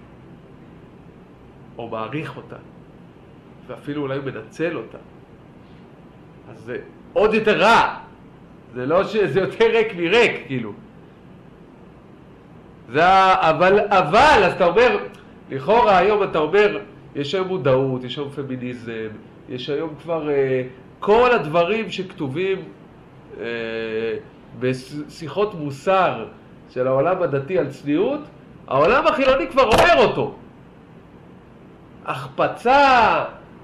או מעריך אותה, ואפילו אולי מנצל אותה. אז זה עוד יותר רע, זה לא שזה יותר ריק מריק, כאילו. אבל, אז אתה אומר, לכאורה היום אתה אומר, יש היום מודעות, יש היום פמיניזם, יש היום כבר כל הדברים שכתובים בשיחות מוסר של העולם הדתי על צניעות, העולם החילוני כבר אומר אותו. החפצה,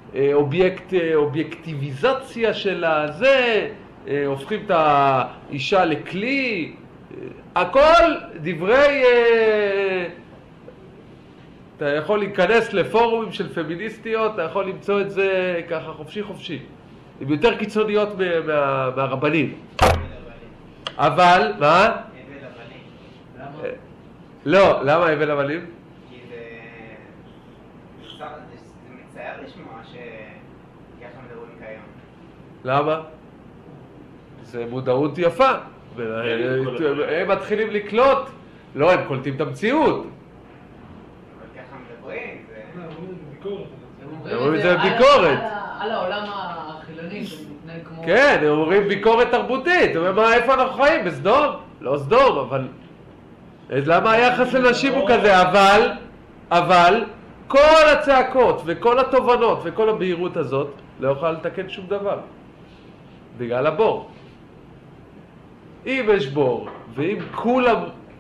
אובייקטיביזציה של הזה, הופכים את האישה לכלי, הכל דברי, אתה יכול להיכנס לפורומים של פמיניסטיות, אתה יכול למצוא את זה ככה חופשי חופשי. הן יותר קיצוניות מהרבנים. אבל, מה? הבל הבלים. למה? לא, למה הבל הבלים? כי זה מצער לשמוע שככה מדברים כיום. למה? זה מודעות יפה. הם מתחילים לקלוט, לא, הם קולטים את המציאות. אבל ככה מדברים, הם אומרים את זה בביקורת. על העולם החילוני שמתנהל כמו... כן, הם אומרים ביקורת תרבותית. הם אומרים, איפה אנחנו חיים? בסדום? לא סדום, אבל... למה היחס לנשים הוא כזה? אבל כל הצעקות וכל התובנות וכל הבהירות הזאת לא יכולה לתקן שום דבר. בגלל הבור. אם יש בור, ואם כולם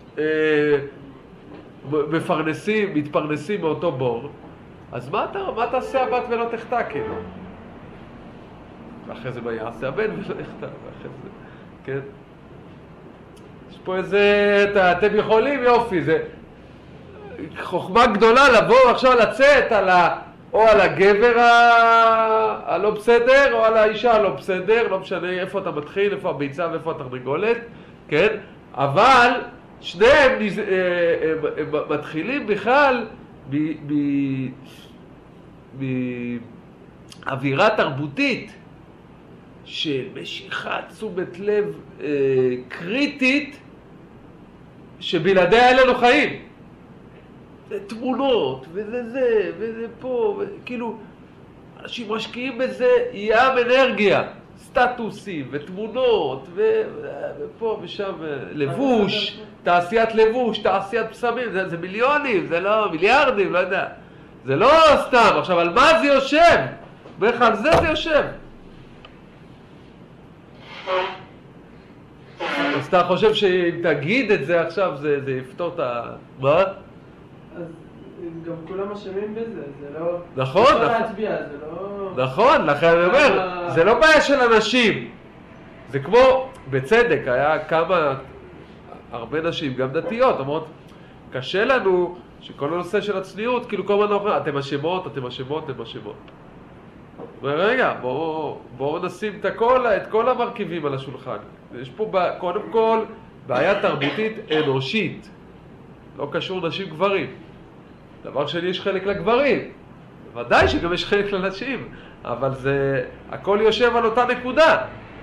מתפרנסים מאותו בור, אז מה תעשה הבת ולא תחטא, כאילו? ואחרי זה מה יעשה הבן ולא יחטא, ואחרי זה, כן? יש פה איזה, אתם יכולים, יופי, זה חוכמה גדולה לבוא עכשיו לצאת או על הגבר הלא בסדר, או על האישה הלא בסדר, לא משנה איפה אתה מתחיל, איפה הביצה ואיפה התרנגולת, כן? אבל שניהם הם מתחילים בכלל באווירה תרבותית של משיכת תשומת לב קריטית שבלעדיה אין לנו חיים. זה תמונות, וזה פה, כאילו, אנשים משקיעים בזה ים אנרגיה, סטטוסים ותמונות, ופה ושם, לבוש, תעשיית לבוש, תעשיית פסמים, זה מיליונים, זה לא מיליארדים, לא יודע. זה לא סתם. עכשיו, על מה זה יושב? בערך על זה יושב. אז אתה חושב שאם תגיד את זה עכשיו, זה יפתור את ה... מה? אז גם כולם אשמים בזה, זה לא... נכון, אפשר להצביע, זה לא... נכון, לכן אני אומר, זה לא בעיה של אנשים. זה כמו, בצדק, היה הרבה נשים, גם דתיות, אומרות, קשה לנו שכל הנושא של הצניעות, כאילו כל הזמן אומרים, אתם אשמות. ורגע, בואו נשים את כל המרכיבים על השולחן. יש פה קודם כל בעיה תרבותית אנושית. לא קשור נשים גברים. דבר שני, יש חלק לגברים. ודאי שגם יש חלק לנשים, אבל זה, הכל יושב על אותה נקודה.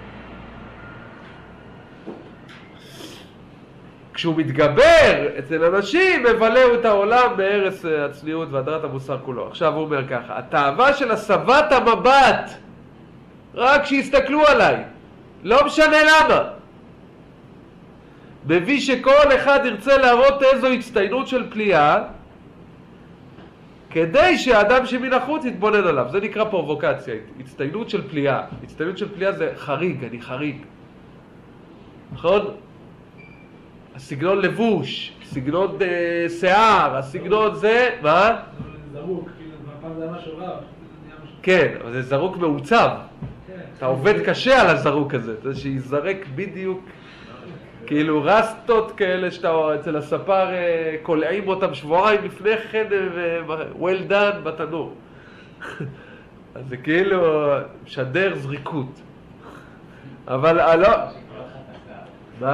כשהוא מתגבר אצל אנשים, מבלעו את העולם בערש הצניעות והדרת המוסר כולו. עכשיו הוא אומר ככה, התאווה של הסבת המבט, רק שיסתכלו עליי, לא משנה למה. מביא שכל אחד ירצה להראות איזו הצטיינות של פליאה, כדי שהאדם שמן החוץ יתבונן עליו. זה נקרא פרובוקציה, הצטיינות של פליאה. הצטיינות של פליאה זה חריג, אני חריג. נכון? הסגנון לבוש, סגנון שיער, הסגנון זה, מה? זרוק, כאילו, פעם זה היה משהו רב. כן, אבל זה זרוק מעוצב. אתה עובד קשה על הזרוק הזה, זה שיזרק בדיוק, כאילו רסטות כאלה שאתה אצל הספר קולעים אותם שבועיים לפני כן, well done בתנור. אז זה כאילו משדר זריקות. אבל לא... מה?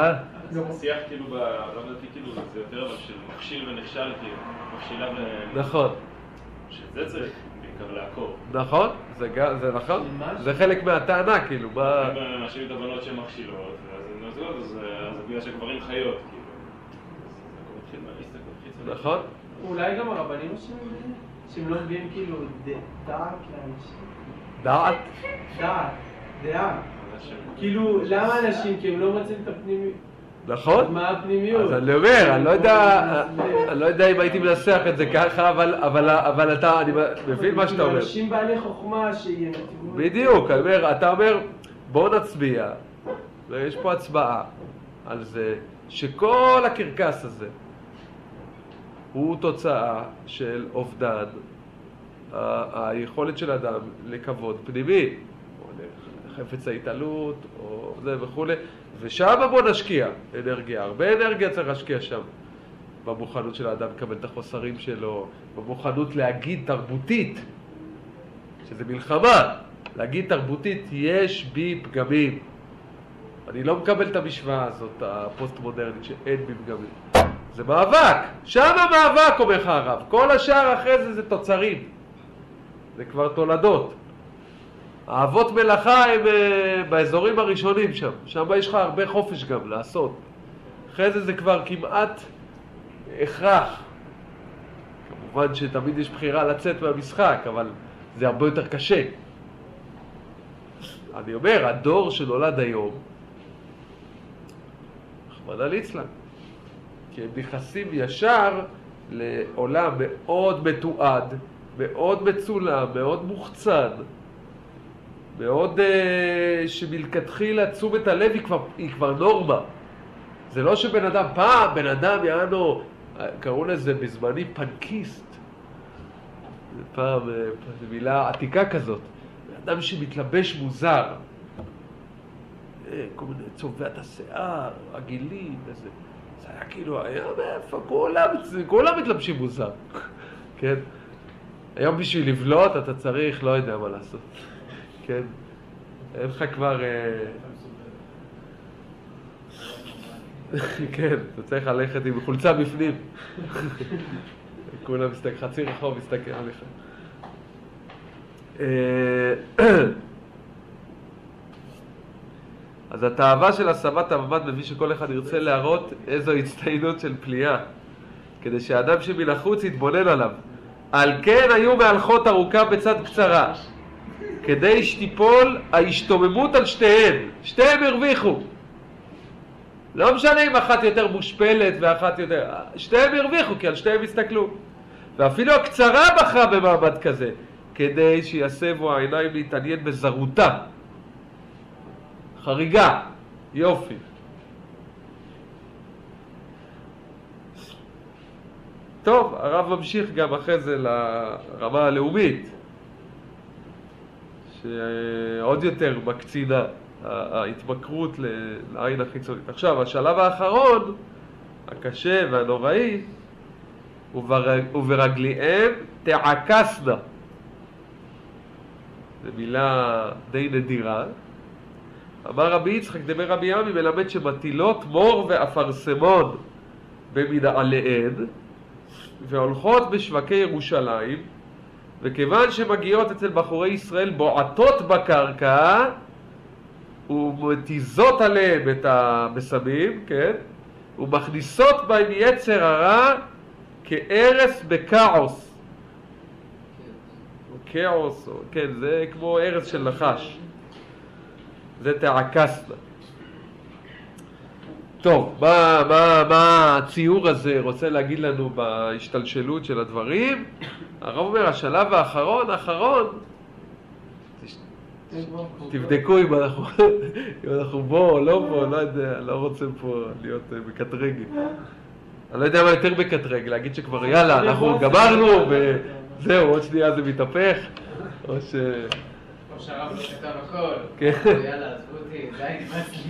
אז השיח כאילו, לא מדעתי כאילו, זה יותר אבל של מכשיל ונכשל, כאילו, מכשילה נכון. שזה צריך בעיקר לעקור. נכון, זה נכון, זה חלק מהטענה, כאילו, מה... אם מאשים את הבנות שהן מכשילות, אז הן נוזלות, אז בגלל שגברים חיות, כאילו. אז זה מתחיל מההסתכלות חיצונית. נכון. אולי גם הרבנים אשמים בזה? שהם לא מביאים כאילו דעת לאנשים. דעת? דעה. כאילו, למה אנשים? כי הם לא מוצאים את הפנימיות. נכון. מה הפנימיות? אז אני אומר, אני לא יודע אם הייתי מנסח את זה ככה, אבל אתה, אני מבין מה שאתה אומר. אנשים בעלי חוכמה שינתיבו. בדיוק, אתה אומר, בוא נצביע, ויש פה הצבעה על זה, שכל הקרקס הזה הוא תוצאה של אובדן היכולת של אדם לכבוד פנימי, או לחפץ ההתעלות, או זה וכו'. ושם בוא נשקיע אנרגיה, הרבה אנרגיה צריך להשקיע שם. במוכנות של האדם לקבל את החוסרים שלו, במוכנות להגיד תרבותית, שזה מלחמה, להגיד תרבותית, יש בי פגמים. אני לא מקבל את המשוואה הזאת, הפוסט-מודרנית, שאין בי פגמים. זה מאבק, שם המאבק אומר לך הרב, כל השאר אחרי זה תוצרים, זה כבר תולדות. האבות מלאכה הם באזורים הראשונים שם, שם יש לך הרבה חופש גם לעשות. אחרי זה כבר כמעט הכרח. כמובן שתמיד יש בחירה לצאת מהמשחק, אבל זה הרבה יותר קשה. אני אומר, הדור שנולד היום, רחמנא ליצלן, כי הם נכנסים ישר לעולם מאוד מתועד, מאוד מצולם, מאוד מוחצן, מאוד שמלכתחילה תשומת הלב היא כבר נורמה. זה לא שבן אדם, פעם בן אדם יענו, קראו לזה בזמני פנקיסט. פעם מילה עתיקה כזאת. בן אדם שמתלבש מוזר. כל מיני צובע השיער, הגילים, וזה. זה היה כאילו, היה מאיפה, כולם מתלבשים מוזר. כן? היום בשביל לבלוט אתה צריך, לא יודע מה לעשות. כן? אין לך כבר... כן, אתה צריך ללכת עם חולצה בפנים. כולם מסתכל, חצי רחוב מסתכל עליך. אז התאווה של השמת הממד מביא שכל אחד ירצה להראות איזו הצטיינות של פליאה, כדי שהאדם שמן החוץ יתבונן עליו. על כן היו מהלכות ארוכה בצד קצרה, כדי שתיפול ההשתוממות על שתיהן. שתיהן הרוויחו. לא משנה אם אחת יותר מושפלת ואחת יותר... שתיהם הרוויחו, כי על שתיהם הסתכלו. ואפילו הקצרה בחרה במעמד כזה, כדי שיסבו העיניים להתעניין בזרותה. חריגה, יופי. טוב, הרב ממשיך גם אחרי זה לרמה הלאומית, שעוד יותר מקצינה. ההתמכרות לעין החיצונית. עכשיו, השלב האחרון, הקשה והנוראי, וברגליהם תעקסנה. זו מילה די נדירה. אמר רבי יצחק דבר רבי ימי מלמד שמטילות מור ואפרסמון במנעליהן, והולכות בשווקי ירושלים, וכיוון שמגיעות אצל בחורי ישראל בועטות בקרקע, ומתיזות עליהם את המסמים, כן? ומכניסות בהם יצר הרע כארס בקאוס. כאוס, כן, זה כמו ארס של נחש. זה תעקסנה. טוב, מה הציור הזה רוצה להגיד לנו בהשתלשלות של הדברים? הרב אומר, השלב האחרון, תבדקו אם אנחנו בו או לא בו, לא יודע, לא רוצה פה להיות מקטרג. אני לא יודע מה יותר מקטרג, להגיד שכבר יאללה, אנחנו גמרנו וזהו, עוד שנייה זה מתהפך, או ש... או שהרב לא כתב הכל, יאללה, עזבו אותי, די,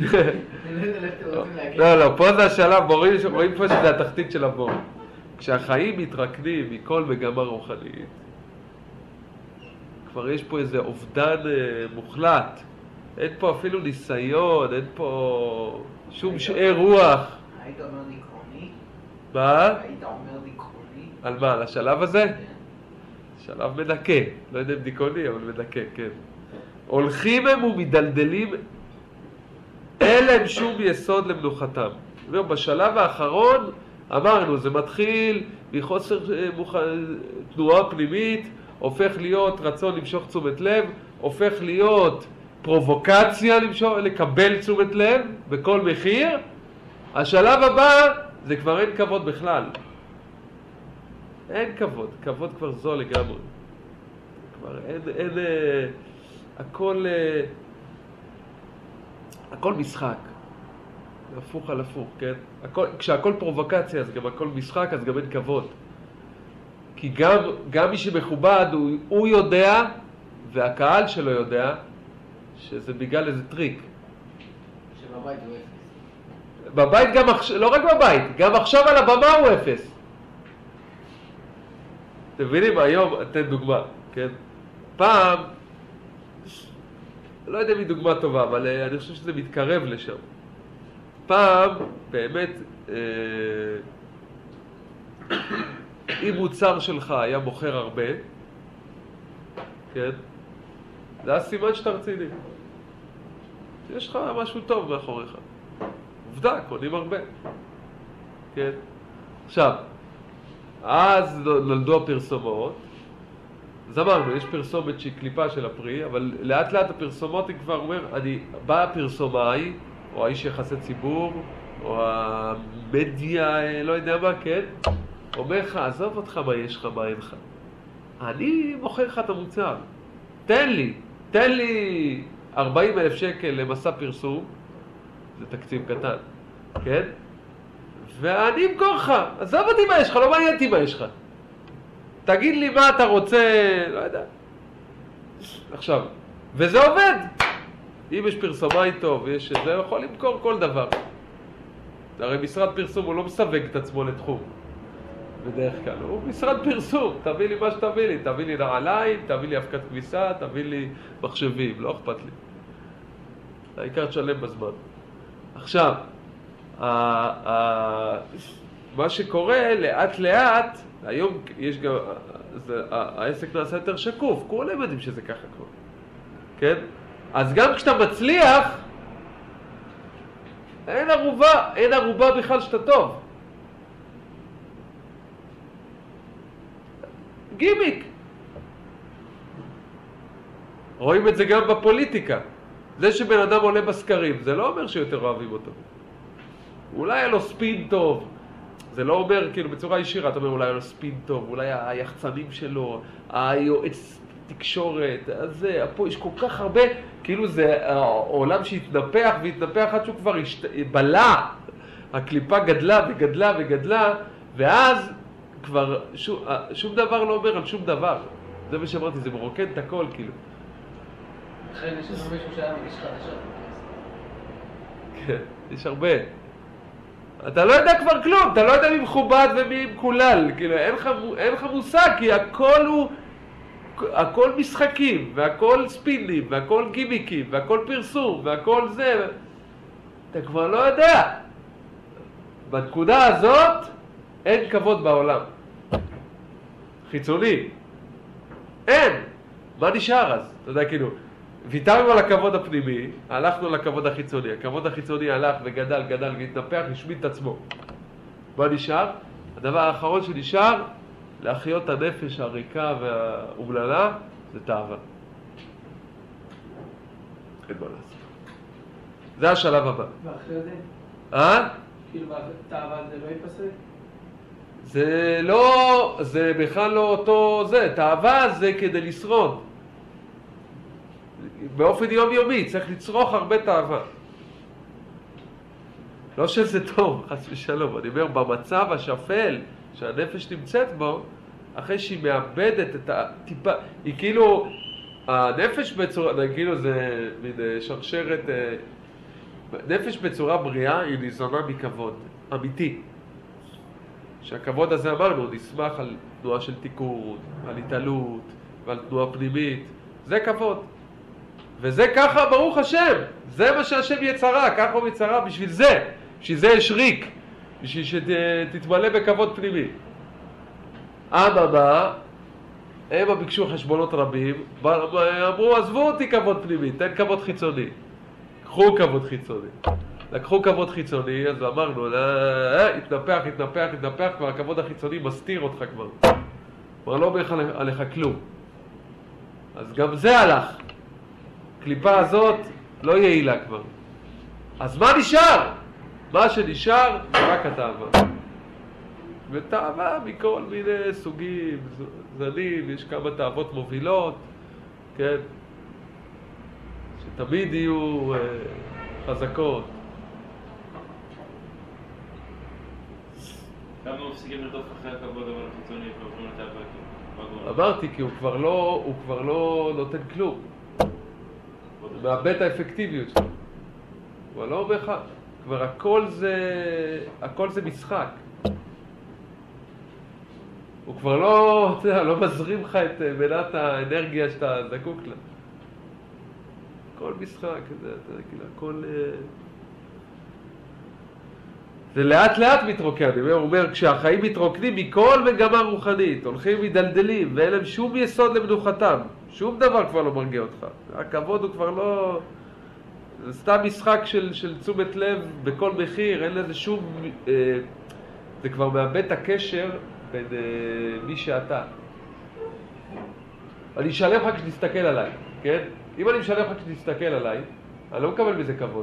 נמאס לי. לא, פה זה השלב, רואים פה שזה התחתית של הבור. כשהחיים מתרקנים מכל מגמה רוחנית, כבר יש פה איזה אובדן מוחלט אין פה אפילו ניסיון, אין פה שום שאר רוח. היית אומר דיכאוני? מה? היית אומר דיכאוני? על מה? על השלב הזה? שלב מדכא, לא יודע אם דיכאוני, אבל מדכא, כן. הולכים הם ומדלדלים, אין להם שום יסוד למנוחתם. בשלב האחרון, אמרנו, זה מתחיל מחוסר תנועה פנימית, הופך להיות רצון למשוך תשומת לב, הופך להיות פרובוקציה לקבל תשומת לב בכל מחיר. השלב הבא זה כבר אין כבוד בכלל. אין כבוד, כבוד כבר זול לגמרי. כבר אין הכל משחק. הפוך על הפוך, כן? כשהכל פרובוקציה, אז גם הכל משחק, אז גם אין כבוד. כי גם מי שמכובד, הוא יודע, והקהל שלו יודע, שזה בגלל איזה טריק. שבבית הוא אפס. בבית גם עכשיו, לא רק בבית, גם עכשיו על הבמה הוא אפס. אתם מבינים? היום, אתן דוגמה, כן? פעם, לא יודע מי דוגמה טובה, אבל אני חושב שזה מתקרב לשם. פעם, באמת, אם מוצר שלך היה מוכר הרבה, כן? זה הסימן שאתה רציני. יש לך משהו טוב מאחוריך. עובדה, קונים הרבה. כן? עכשיו, אז נולדו הפרסומות. אז אמרנו, יש פרסומת שהיא קליפה של הפרי, אבל לאט לאט הפרסומות היא כבר אומר, בא הפרסומאי, או האיש יחסי ציבור, או המדיה, לא יודע מה, כן? אומר לך, עזוב אותך מה יש לך, מה אין לך. אני מוכר לך את המוצר. תן לי 40,000 שקל למסע פרסום, זה תקציב קטן, כן? ואני אמכור לך, עזוב אותי מה יש לך, לא מעניין אותי מה יש לך. תגיד לי מה אתה רוצה, לא יודע. עכשיו, וזה עובד. אם יש פרסומאי טוב, זה יכול למכור כל דבר. הרי משרד פרסום הוא לא מסווג את עצמו לתחום. בדרך כלל, הוא משרד פרסום, תביא לי מה שתביא לי, תביא לי נעליים, תביא לי אבקת כביסה, תביא לי מחשבים, לא אכפת לי. העיקר תשלם בזמן. עכשיו, מה שקורה לאט לאט, היום יש גם, העסק נעשה יותר שקוף, כולם יודעים שזה ככה כבר, כן? אז גם כשאתה מצליח, אין ערובה בכלל שאתה טוב. גימיק. רואים את זה גם בפוליטיקה. זה שבן אדם עולה בסקרים, זה לא אומר שיותר אוהבים אותו. אולי היה לו ספין טוב. זה לא אומר, כאילו, בצורה ישירה, אתה אומר, אולי היה לו ספין טוב, אולי היחצנים שלו, היועץ תקשורת, זה, פה יש כל כך הרבה, כאילו זה העולם שהתנפח והתנפח עד שהוא כבר בלע. הקליפה גדלה וגדלה וגדלה, ואז כבר שום דבר לא אומר על שום דבר. זה מה שאמרתי, זה מרוקד את הכל, כאילו. לכן יש לנו מישהו שהיה מגיש חדשות. כן, יש הרבה. אתה לא יודע כבר כלום, אתה לא יודע מי מכובד ומי מקולל, כאילו, אין לך מושג, כי הכל משחקים, והכל ספינים, והכל גימיקים, והכל פרסום, והכל זה, אתה כבר לא יודע. בנקודה הזאת, אין כבוד בעולם. חיצוני. אין. מה נשאר אז? אתה יודע, כאילו, ויתרנו על הכבוד הפנימי, הלכנו לכבוד החיצוני. הכבוד החיצוני הלך וגדל, גדל, והתנפח, השמיד את עצמו. מה נשאר? הדבר האחרון שנשאר, להחיות הנפש הריקה והאומללה, זה תאווה. אין מה לעשות. זה השלב הבא. ואחרי זה? כאילו, תאווה זה לא ייפסק? זה לא, זה בכלל לא אותו זה. תאווה זה כדי לשרוד. באופן יומיומי צריך לצרוך הרבה תאווה. לא שזה טוב, חס ושלום. אני אומר, במצב השפל שהנפש נמצאת בו, אחרי שהיא מאבדת את הטיפה, היא כאילו, הנפש בצורה, כאילו זה מין שרשרת, נפש בצורה בריאה היא ניזונה מכבוד, אמיתי. שהכבוד הזה אמרנו, נסמך על תנועה של תיקון, על התעלות ועל תנועה פנימית, זה כבוד. וזה ככה, ברוך השם, זה מה שהשם יצרה, ככה הוא יצרה, בשביל זה יש ריק, בשביל שתתמלא בכבוד פנימי. אממה, הם ביקשו חשבונות רבים, אמרו, עזבו אותי כבוד פנימי, תן כבוד חיצוני. קחו כבוד חיצוני. לקחו כבוד חיצוני, אז אמרנו, התנפח, כבר הכבוד החיצוני מסתיר אותך כבר לא אומר עליך כלום. אז גם זה הלך. הקליפה הזאת לא יעילה כבר. אז מה נשאר? מה שנשאר זה רק התאווה. ותאווה מכל מיני סוגים, זנים, יש כמה תאוות מובילות, כן? שתמיד יהיו חזקות. כמה מפסיקים לרדוף אחרי הכבוד אבל החיצוני ועוברים לתאווה? אמרתי, כי הוא כבר לא נותן כלום. הוא מאבד את האפקטיביות שלו. הוא לא אומר לך, כבר הכל זה משחק. הוא כבר לא מזרים לך את מנת האנרגיה שאתה זקוק לה. הכל משחק, הכל... זה לאט לאט מתרוקן, הוא אומר, כשהחיים מתרוקנים מכל מגמה רוחנית, הולכים מדלדלים, ואין להם שום יסוד למנוחתם, שום דבר כבר לא מרגיע אותך. הכבוד הוא כבר לא... זה סתם משחק של תשומת לב בכל מחיר, אין לזה שום... זה כבר מאבד את הקשר בין מי שאתה. אני אשלם לך כשתסתכל עליי, כן? אם אני משלם לך כשתסתכל עליי, אני לא מקבל מזה כבוד.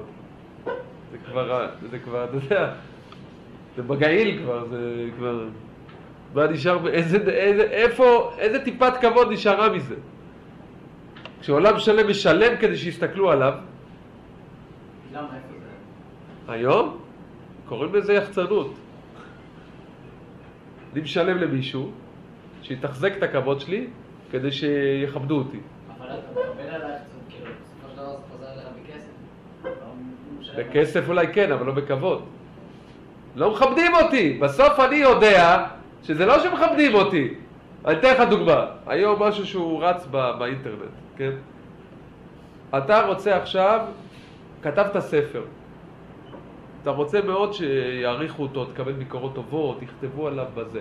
זה כבר, אתה יודע, זה מגעיל כבר, זה כבר... מה נשאר, איזה טיפת כבוד נשארה מזה? כשעולם שלם משלם כדי שיסתכלו עליו. למה, איפה זה? היום קוראים לזה יחצנות. אני משלם למישהו שיתחזק את הכבוד שלי כדי שיכבדו אותי. אבל אתה מקבל עלייך, כאילו, בסופו של דבר זה חוזר אליך בכסף. בכסף אולי כן, אבל לא בכבוד. לא מכבדים אותי. בסוף אני יודע שזה לא שמכבדים אותי. אני אתן לך דוגמה. היום משהו שהוא רץ באינטרנט, כן? אתה רוצה עכשיו, כתבת ספר. אתה רוצה מאוד שיעריכו אותו, תקבל ביקורות טובות, יכתבו עליו בזה.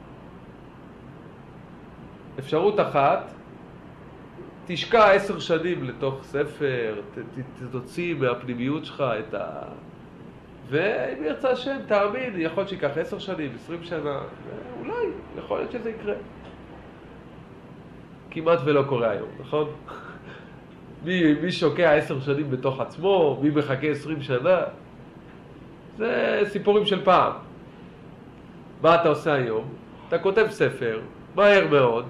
אפשרות אחת, תשקע 10 שנים לתוך ספר, תוציא מהפנימיות שלך את ה... ואם ירצה השם, תאמין, יכול להיות שיקח 10 שנים, 20 שנה, אולי, יכול להיות שזה יקרה. כמעט ולא קורה היום, נכון? מי שוקע 10 שנים בתוך עצמו, מי מחכה 20 שנה, זה סיפורים של פעם. מה אתה עושה היום? אתה כותב ספר, מהר מאוד.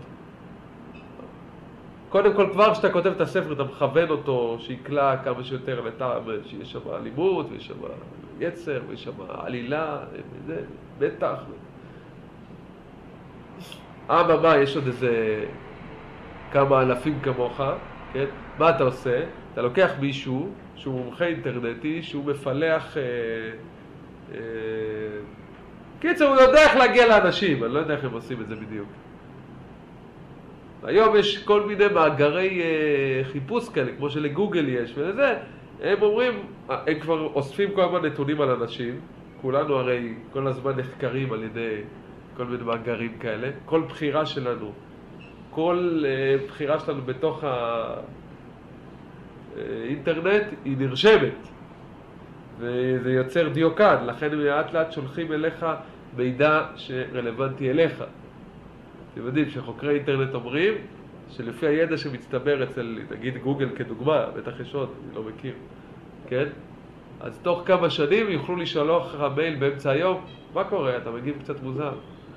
קודם כל, כבר כשאתה כותב את הספר, אתה מכוון אותו, שיקלע כמה שיותר לטעם, שיש שם אלימות, ויש שם יצר, ויש שם עלילה, בטח. מה, יש עוד איזה כמה אלפים כמוך, כן? מה אתה עושה? אתה לוקח מישהו שהוא מומחה אינטרנטי, שהוא מפלח... קיצר, הוא יודע איך להגיע לאנשים, אני לא יודע איך הם עושים את זה בדיוק. היום יש כל מיני מאגרי חיפוש כאלה, כמו שלגוגל יש ולזה, הם אומרים, הם כבר אוספים כל הזמן נתונים על אנשים, כולנו הרי כל הזמן נחקרים על ידי כל מיני מאגרים כאלה, כל בחירה שלנו, כל בחירה שלנו בתוך האינטרנט היא נרשמת, וזה יוצר דיוקן, לכן הם לאט לאט שולחים אליך מידע שרלוונטי אליך. אתם יודעים שחוקרי אינטרנט אומרים שלפי הידע שמצטבר אצל, נגיד גוגל כדוגמה, בטח יש עוד, אני לא מכיר, כן? אז תוך כמה שנים יוכלו לשלוח לך מייל באמצע היום, מה קורה? אתה מגיב קצת מוזר.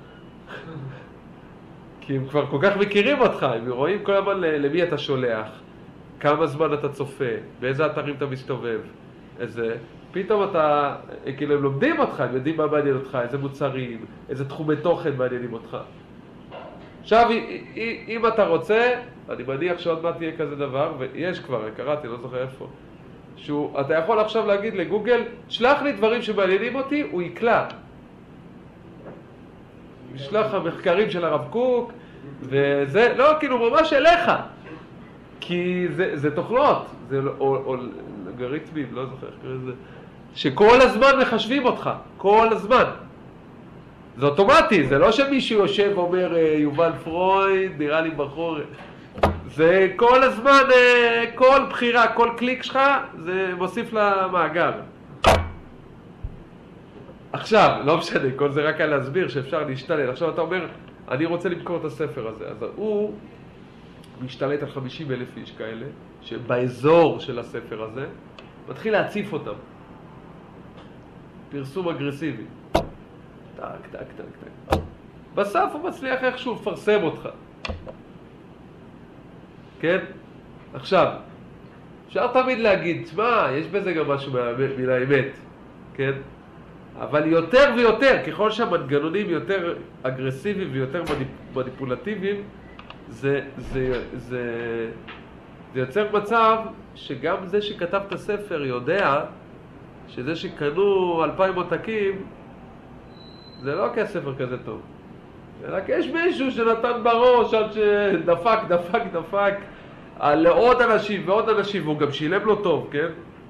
כי הם כבר כל כך מכירים אותך, הם רואים כל הזמן למי אתה שולח, כמה זמן אתה צופה, באיזה אתרים אתה מסתובב, איזה... פתאום אתה, כאילו הם לומדים אותך, הם יודעים מה מעניין אותך, איזה מוצרים, איזה תחומי תוכן מעניינים אותך. עכשיו, אם אתה רוצה, אני מניח שעוד מעט תהיה כזה דבר, ויש כבר, קראתי, לא זוכר איפה, אתה יכול עכשיו להגיד לגוגל, שלח לי דברים שמעניינים אותי, הוא יקלע. ישלח המחקרים של הרב קוק, וזה, לא, כאילו ממש אליך. כי זה תוכנות, זה או אלגוריתמים, לא זוכר איך קוראים לזה, שכל הזמן מחשבים אותך, כל הזמן. זה אוטומטי, זה לא שמישהו יושב ואומר יובל פרויד, נראה לי בחור. זה כל הזמן, כל בחירה, כל קליק שלך, זה מוסיף למאגר. עכשיו, לא משנה, כל זה רק על להסביר שאפשר להשתלט. עכשיו אתה אומר, אני רוצה למכור את הספר הזה. אז הוא משתלט על 50,000 איש כאלה, שבאזור של הספר הזה, מתחיל להציף אותם. פרסום אגרסיבי. טק, טק, טק, טק. בסוף הוא מצליח איכשהו לפרסם אותך. כן? עכשיו, אפשר תמיד להגיד, תשמע, יש בזה גם משהו מן האמת, כן? אבל יותר ויותר, ככל שהמנגנונים יותר אגרסיביים ויותר מניפולטיביים, זה יוצר מצב שגם זה שכתב את הספר יודע שזה שקנו 2,000 עותקים, זה לא כי הספר כזה טוב. אלא כי יש מישהו שנתן בראש עד שדפק, דפק, דפק על עוד אנשים ועוד אנשים, והוא גם שילם לו טוב, כן?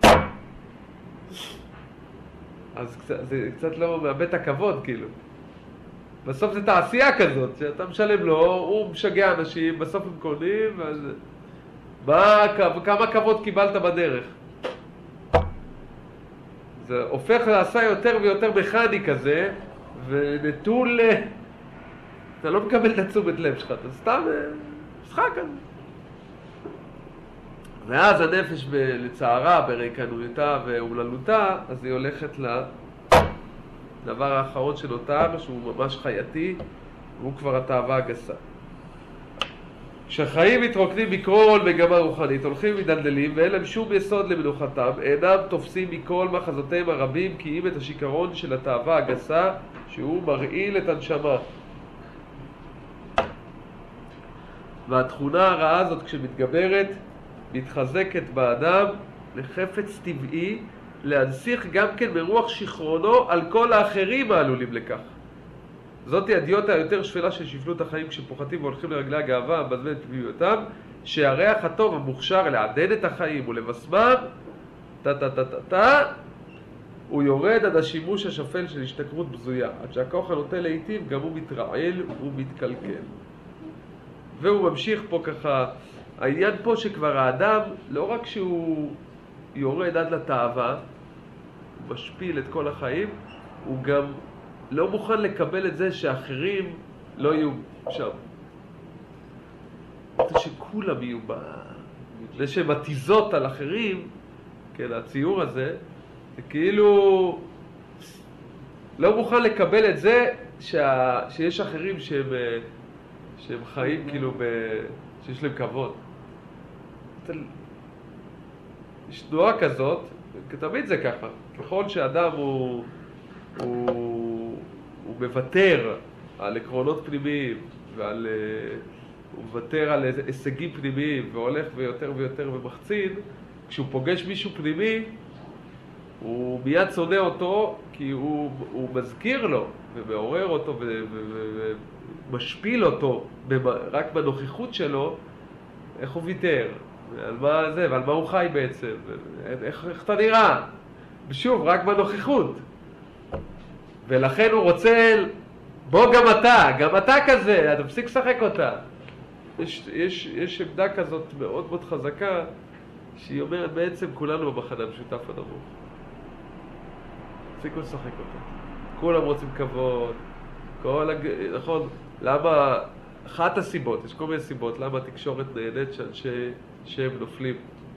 אז זה קצת לא מאבד את הכבוד, כאילו. בסוף זה תעשייה כזאת, שאתה משלם לו, הוא משגע אנשים, בסוף הם קונים, אז כמה כבוד קיבלת בדרך? זה הופך לעשה יותר ויותר מכני כזה, ונטול... אתה לא מקבל את תשומת לב שלך, אתה סתם משחק כזה. ואז הנפש לצערה, בריקנותה ואומללותה, אז היא הולכת לדבר האחרון שנותר, שהוא ממש חייתי, והוא כבר התאווה הגסה. כשהחיים מתרוקנים מכל מגמה רוחנית, הולכים ומדלדלים, ואין להם שום יסוד למנוחתם, אינם תופסים מכל מחזותיהם הרבים, כי אם את השיקרון של התאווה הגסה, שהוא מרעיל את הנשמה. והתכונה הרעה הזאת כשמתגברת, מתחזקת באדם לחפץ טבעי, להנסיך גם כן מרוח שכרונו על כל האחרים העלולים לכך. זאת היא הדיוטה היותר שפלה של שפלות החיים כשפוחתים והולכים לרגלי הגאווה, מבזבז את טבעיותם, שהריח הטוב המוכשר לעדן את החיים ולבסמם, הוא יורד עד השימוש השפל של השתכרות בזויה, עד שהכוח הנוטה לעתים גם הוא מתרעל ומתקלקל. והוא ממשיך פה ככה, העניין פה שכבר האדם, לא רק שהוא יורד עד לתאווה, הוא משפיל את כל החיים, הוא גם לא מוכן לקבל את זה שאחרים לא יהיו שם. זה שכולם יהיו זה שמתיזות על אחרים, כן, הציור הזה, זה כאילו לא מוכן לקבל את זה שיש אחרים שהם חיים כאילו שיש להם כבוד. יש תנועה כזאת, תמיד זה ככה, ככל שאדם הוא מוותר על עקרונות פנימיים הוא מוותר על הישגים פנימיים והולך ויותר ויותר ומחצין, כשהוא פוגש מישהו פנימי הוא מיד שונא אותו כי הוא מזכיר לו ומעורר אותו ומשפיל אותו רק בנוכחות שלו איך הוא ויתר ועל מה זה ועל מה הוא חי בעצם, איך אתה נראה, ושוב רק בנוכחות. ולכן הוא רוצה, בוא גם אתה כזה, אתה מפסיק לשחק אותה. יש עמדה כזאת מאוד מאוד חזקה, שהיא אומרת בעצם כולנו במחנה המשותף הנמוך. תפסיקו לשחק אותה. כולם רוצים כבוד, נכון, למה, אחת הסיבות, יש כל מיני סיבות, למה התקשורת נהנית שאנשי שם נופלים.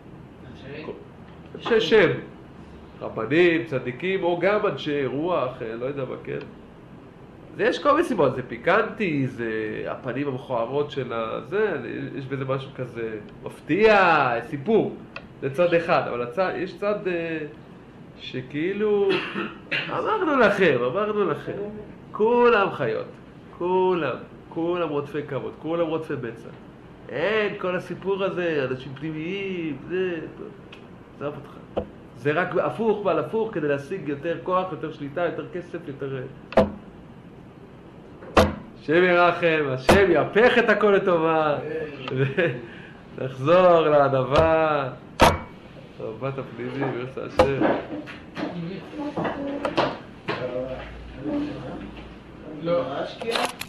אנשי שם. רבנים, צדיקים, או גם אנשי רוח, לא יודע מה, כן? יש כל מיני סיבות, זה פיקנטי, זה הפנים המכוערות של זה, יש בזה משהו כזה מפתיע, סיפור, זה צד אחד, אבל יש צד שכאילו, אמרנו לכם, כולם חיות, כולם רודפי כבוד, כולם רודפי בצע. אין, כל הסיפור הזה, אנשים פנימיים, זה עזב אותך. זה רק הפוך ועל הפוך כדי להשיג יותר כוח, יותר שליטה, יותר כסף, יותר... השם ירחם, השם יהפך את הכל לטובה. תחזור לענווה. המבט הפנימי, ברצה השם. לא. אשקיע?